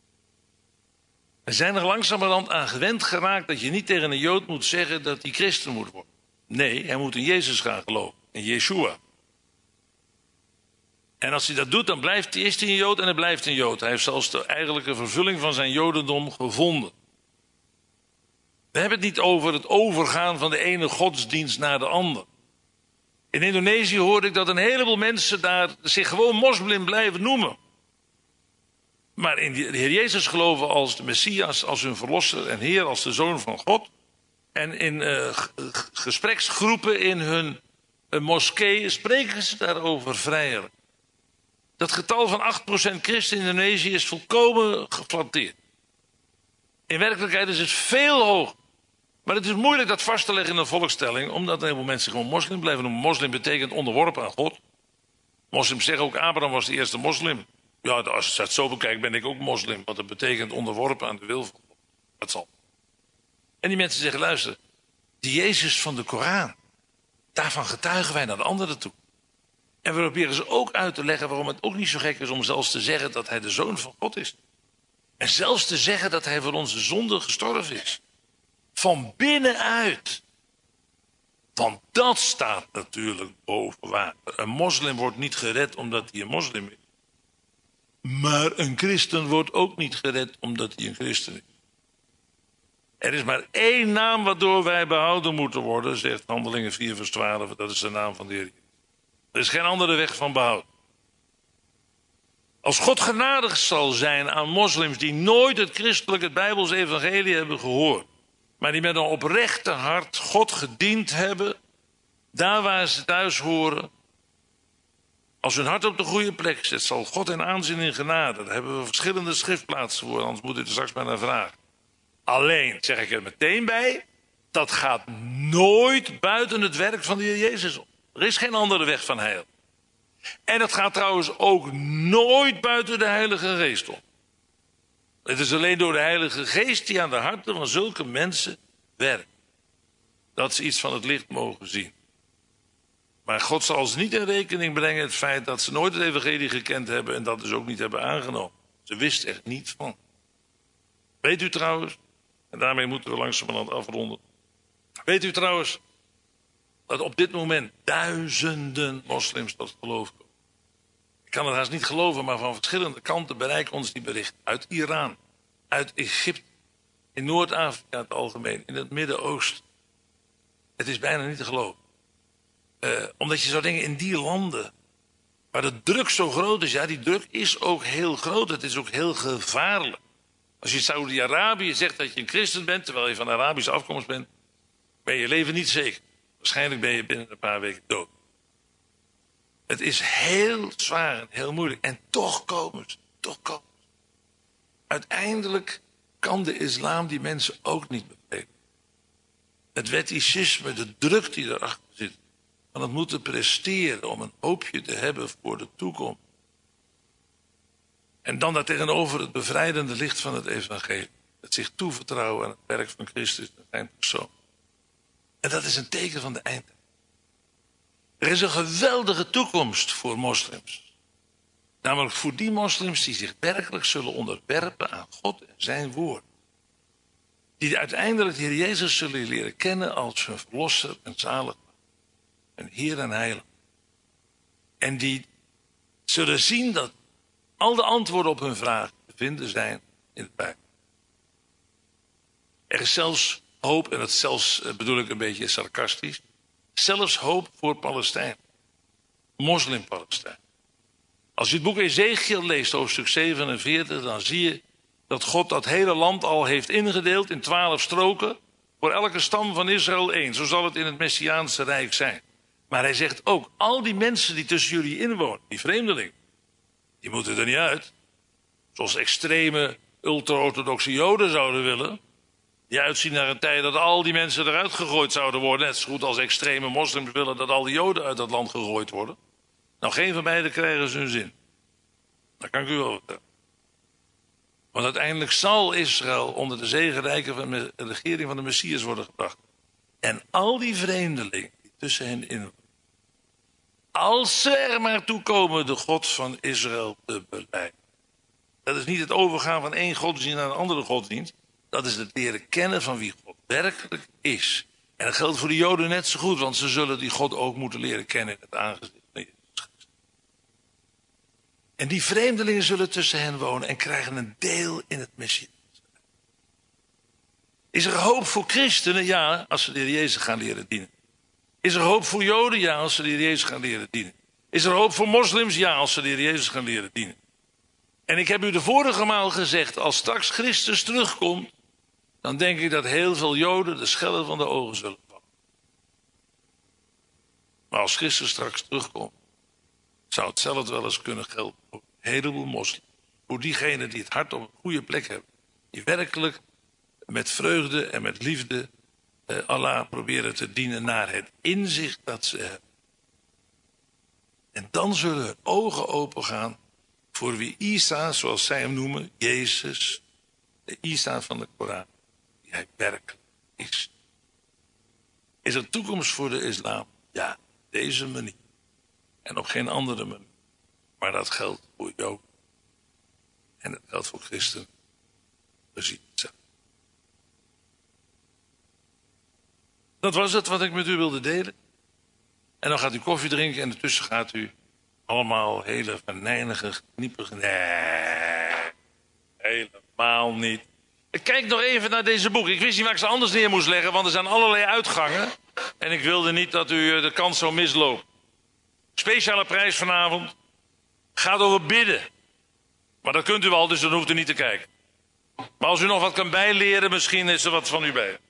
We zijn er langzamerhand aan gewend geraakt dat je niet tegen een Jood moet zeggen dat hij christen moet worden. Nee, hij moet in Jezus gaan geloven, in Yeshua. En als hij dat doet, dan is hij een Jood en hij blijft een Jood. Hij heeft zelfs de eigenlijke vervulling van zijn Jodendom gevonden. We hebben het niet over het overgaan van de ene godsdienst naar de ander. In Indonesië hoorde ik dat een heleboel mensen daar zich gewoon moslim blijven noemen. Maar in de Heer Jezus geloven als de Messias, als hun verlosser en Heer, als de Zoon van God. En in gespreksgroepen in hun moskeeën spreken ze daarover vrijelijk. Dat getal van 8% christen in Indonesië is volkomen geflatteerd. In werkelijkheid is het veel hoger. Maar het is moeilijk dat vast te leggen in een volkstelling, omdat een heleboel mensen gewoon moslim blijven noemen. Moslim betekent onderworpen aan God. Moslims zeggen ook, Abraham was de eerste moslim. Ja, als je het zo bekijkt, ben ik ook moslim. Want dat betekent onderworpen aan de wil van God. Dat zal. En die mensen zeggen, luister, die Jezus van de Koran, daarvan getuigen wij naar de anderen toe. En we proberen ze ook uit te leggen waarom het ook niet zo gek is om zelfs te zeggen dat hij de Zoon van God is. En zelfs te zeggen dat hij voor onze zonde gestorven is. Van binnenuit. Want dat staat natuurlijk boven water. Een moslim wordt niet gered omdat hij een moslim is. Maar een christen wordt ook niet gered omdat hij een christen is. Er is maar één naam waardoor wij behouden moeten worden, zegt Handelingen 4 vers 12. Dat is de naam van de Heer. Er is geen andere weg van behoud. Als God genadig zal zijn aan moslims die nooit het christelijke, het Bijbelse evangelie hebben gehoord, maar die met een oprechte hart God gediend hebben, daar waar ze thuis horen, als hun hart op de goede plek zit, zal God hen aanzien in genade. Daar hebben we verschillende schriftplaatsen voor, anders moet u er straks maar naar vragen. Alleen, zeg ik er meteen bij, dat gaat nooit buiten het werk van de Heer Jezus om. Er is geen andere weg van heil. En het gaat trouwens ook nooit buiten de Heilige Geest om. Het is alleen door de Heilige Geest die aan de harten van zulke mensen werkt. Dat ze iets van het licht mogen zien. Maar God zal ze niet in rekening brengen het feit dat ze nooit het evangelie gekend hebben en dat dus ook niet hebben aangenomen. Ze wisten er niet van. Weet u trouwens, en daarmee moeten we langzamerhand afronden. Weet u trouwens dat op dit moment duizenden moslims tot geloof komen? Ik kan het haast niet geloven, maar van verschillende kanten bereiken ons die berichten. Uit Iran, uit Egypte, in Noord-Afrika in het algemeen, in het Midden-Oosten. Het is bijna niet te geloven. Omdat je zou denken, in die landen waar de druk zo groot is, ja, die druk is ook heel groot. Het is ook heel gevaarlijk. Als je in Saudi-Arabië zegt dat je een christen bent, terwijl je van Arabische afkomst bent, ben je leven niet zeker. Waarschijnlijk ben je binnen een paar weken dood. Het is heel zwaar en heel moeilijk. En toch komen ze. Uiteindelijk kan de islam die mensen ook niet bevelen. Het wetticisme, de druk die erachter zit, van het moeten presteren om een hoopje te hebben voor de toekomst. En dan daartegenover het bevrijdende licht van het evangelie. Het zich toevertrouwen aan het werk van Christus en zijn persoon. En dat is een teken van de eindtijd. Er is een geweldige toekomst voor moslims. Namelijk voor die moslims die zich werkelijk zullen onderwerpen aan God en zijn woord. Die uiteindelijk de Heer Jezus zullen leren kennen als hun verlosser en zaligmaker. Een Heer en Heiland. En die zullen zien dat al de antwoorden op hun vragen te vinden zijn in de Bijbel. Er is zelfs hoop, en dat zelfs bedoel ik een beetje sarcastisch, zelfs hoop voor Palestijn. Moslim-Palestijn. Als je het boek Ezekiel leest, hoofdstuk 47, dan zie je dat God dat hele land al heeft ingedeeld in 12 stroken. Voor elke stam van Israël 1. Zo zal het in het Messiaanse Rijk zijn. Maar hij zegt ook, al die mensen die tussen jullie inwonen, die vreemdelingen, die moeten er niet uit. Zoals extreme ultra-orthodoxe Joden zouden willen. Die uitzien naar een tijd dat al die mensen eruit gegooid zouden worden. Net zo goed als extreme moslims willen dat al die Joden uit dat land gegooid worden. Nou, geen van beiden krijgen ze hun zin. Dat kan ik u wel vertellen. Want uiteindelijk zal Israël onder de zegenrijke van de regering van de Messias worden gebracht. En al die vreemdelingen die tussen hen in, als ze er maar toe komen de God van Israël te belijden. Dat is niet het overgaan van één godsdienst naar een andere godsdienst. Dat is het leren kennen van wie God werkelijk is. En dat geldt voor de Joden net zo goed, want ze zullen die God ook moeten leren kennen in het aangezicht van Jezus Christus. En die vreemdelingen zullen tussen hen wonen en krijgen een deel in het Messias. Is er hoop voor christenen? Ja, als ze de Heer Jezus gaan leren dienen. Is er hoop voor Joden? Ja, als ze de Heer Jezus gaan leren dienen. Is er hoop voor moslims? Ja, als ze de Heer Jezus gaan leren dienen. En ik heb u de vorige maal gezegd, als straks Christus terugkomt, dan denk ik dat heel veel Joden de schellen van de ogen zullen vallen. Maar als Christus straks terugkomt, zou hetzelfde wel eens kunnen gelden voor een heleboel moslims. Voor diegenen die het hart op een goede plek hebben. Die werkelijk met vreugde en met liefde Allah proberen te dienen naar het inzicht dat ze hebben. En dan zullen hun ogen open gaan voor wie Isa, zoals zij hem noemen, Jezus, de Isa van de Koran, die hij werkelijk is. Is er toekomst voor de islam? Ja, deze manier. En op geen andere manier. Maar dat geldt voor Joden. En dat geldt voor christenen. Precies. Dat was het wat ik met u wilde delen. En dan gaat u koffie drinken en ertussen gaat u allemaal hele venijnige, kniepige... Nee, helemaal niet. Kijk nog even naar deze boek. Ik wist niet waar ik ze anders neer moest leggen, want er zijn allerlei uitgangen. En ik wilde niet dat u de kans zou mislopen. Speciale prijs vanavond gaat over bidden. Maar dat kunt u al, dus dan hoeft u niet te kijken. Maar als u nog wat kan bijleren, misschien is er wat van u bij.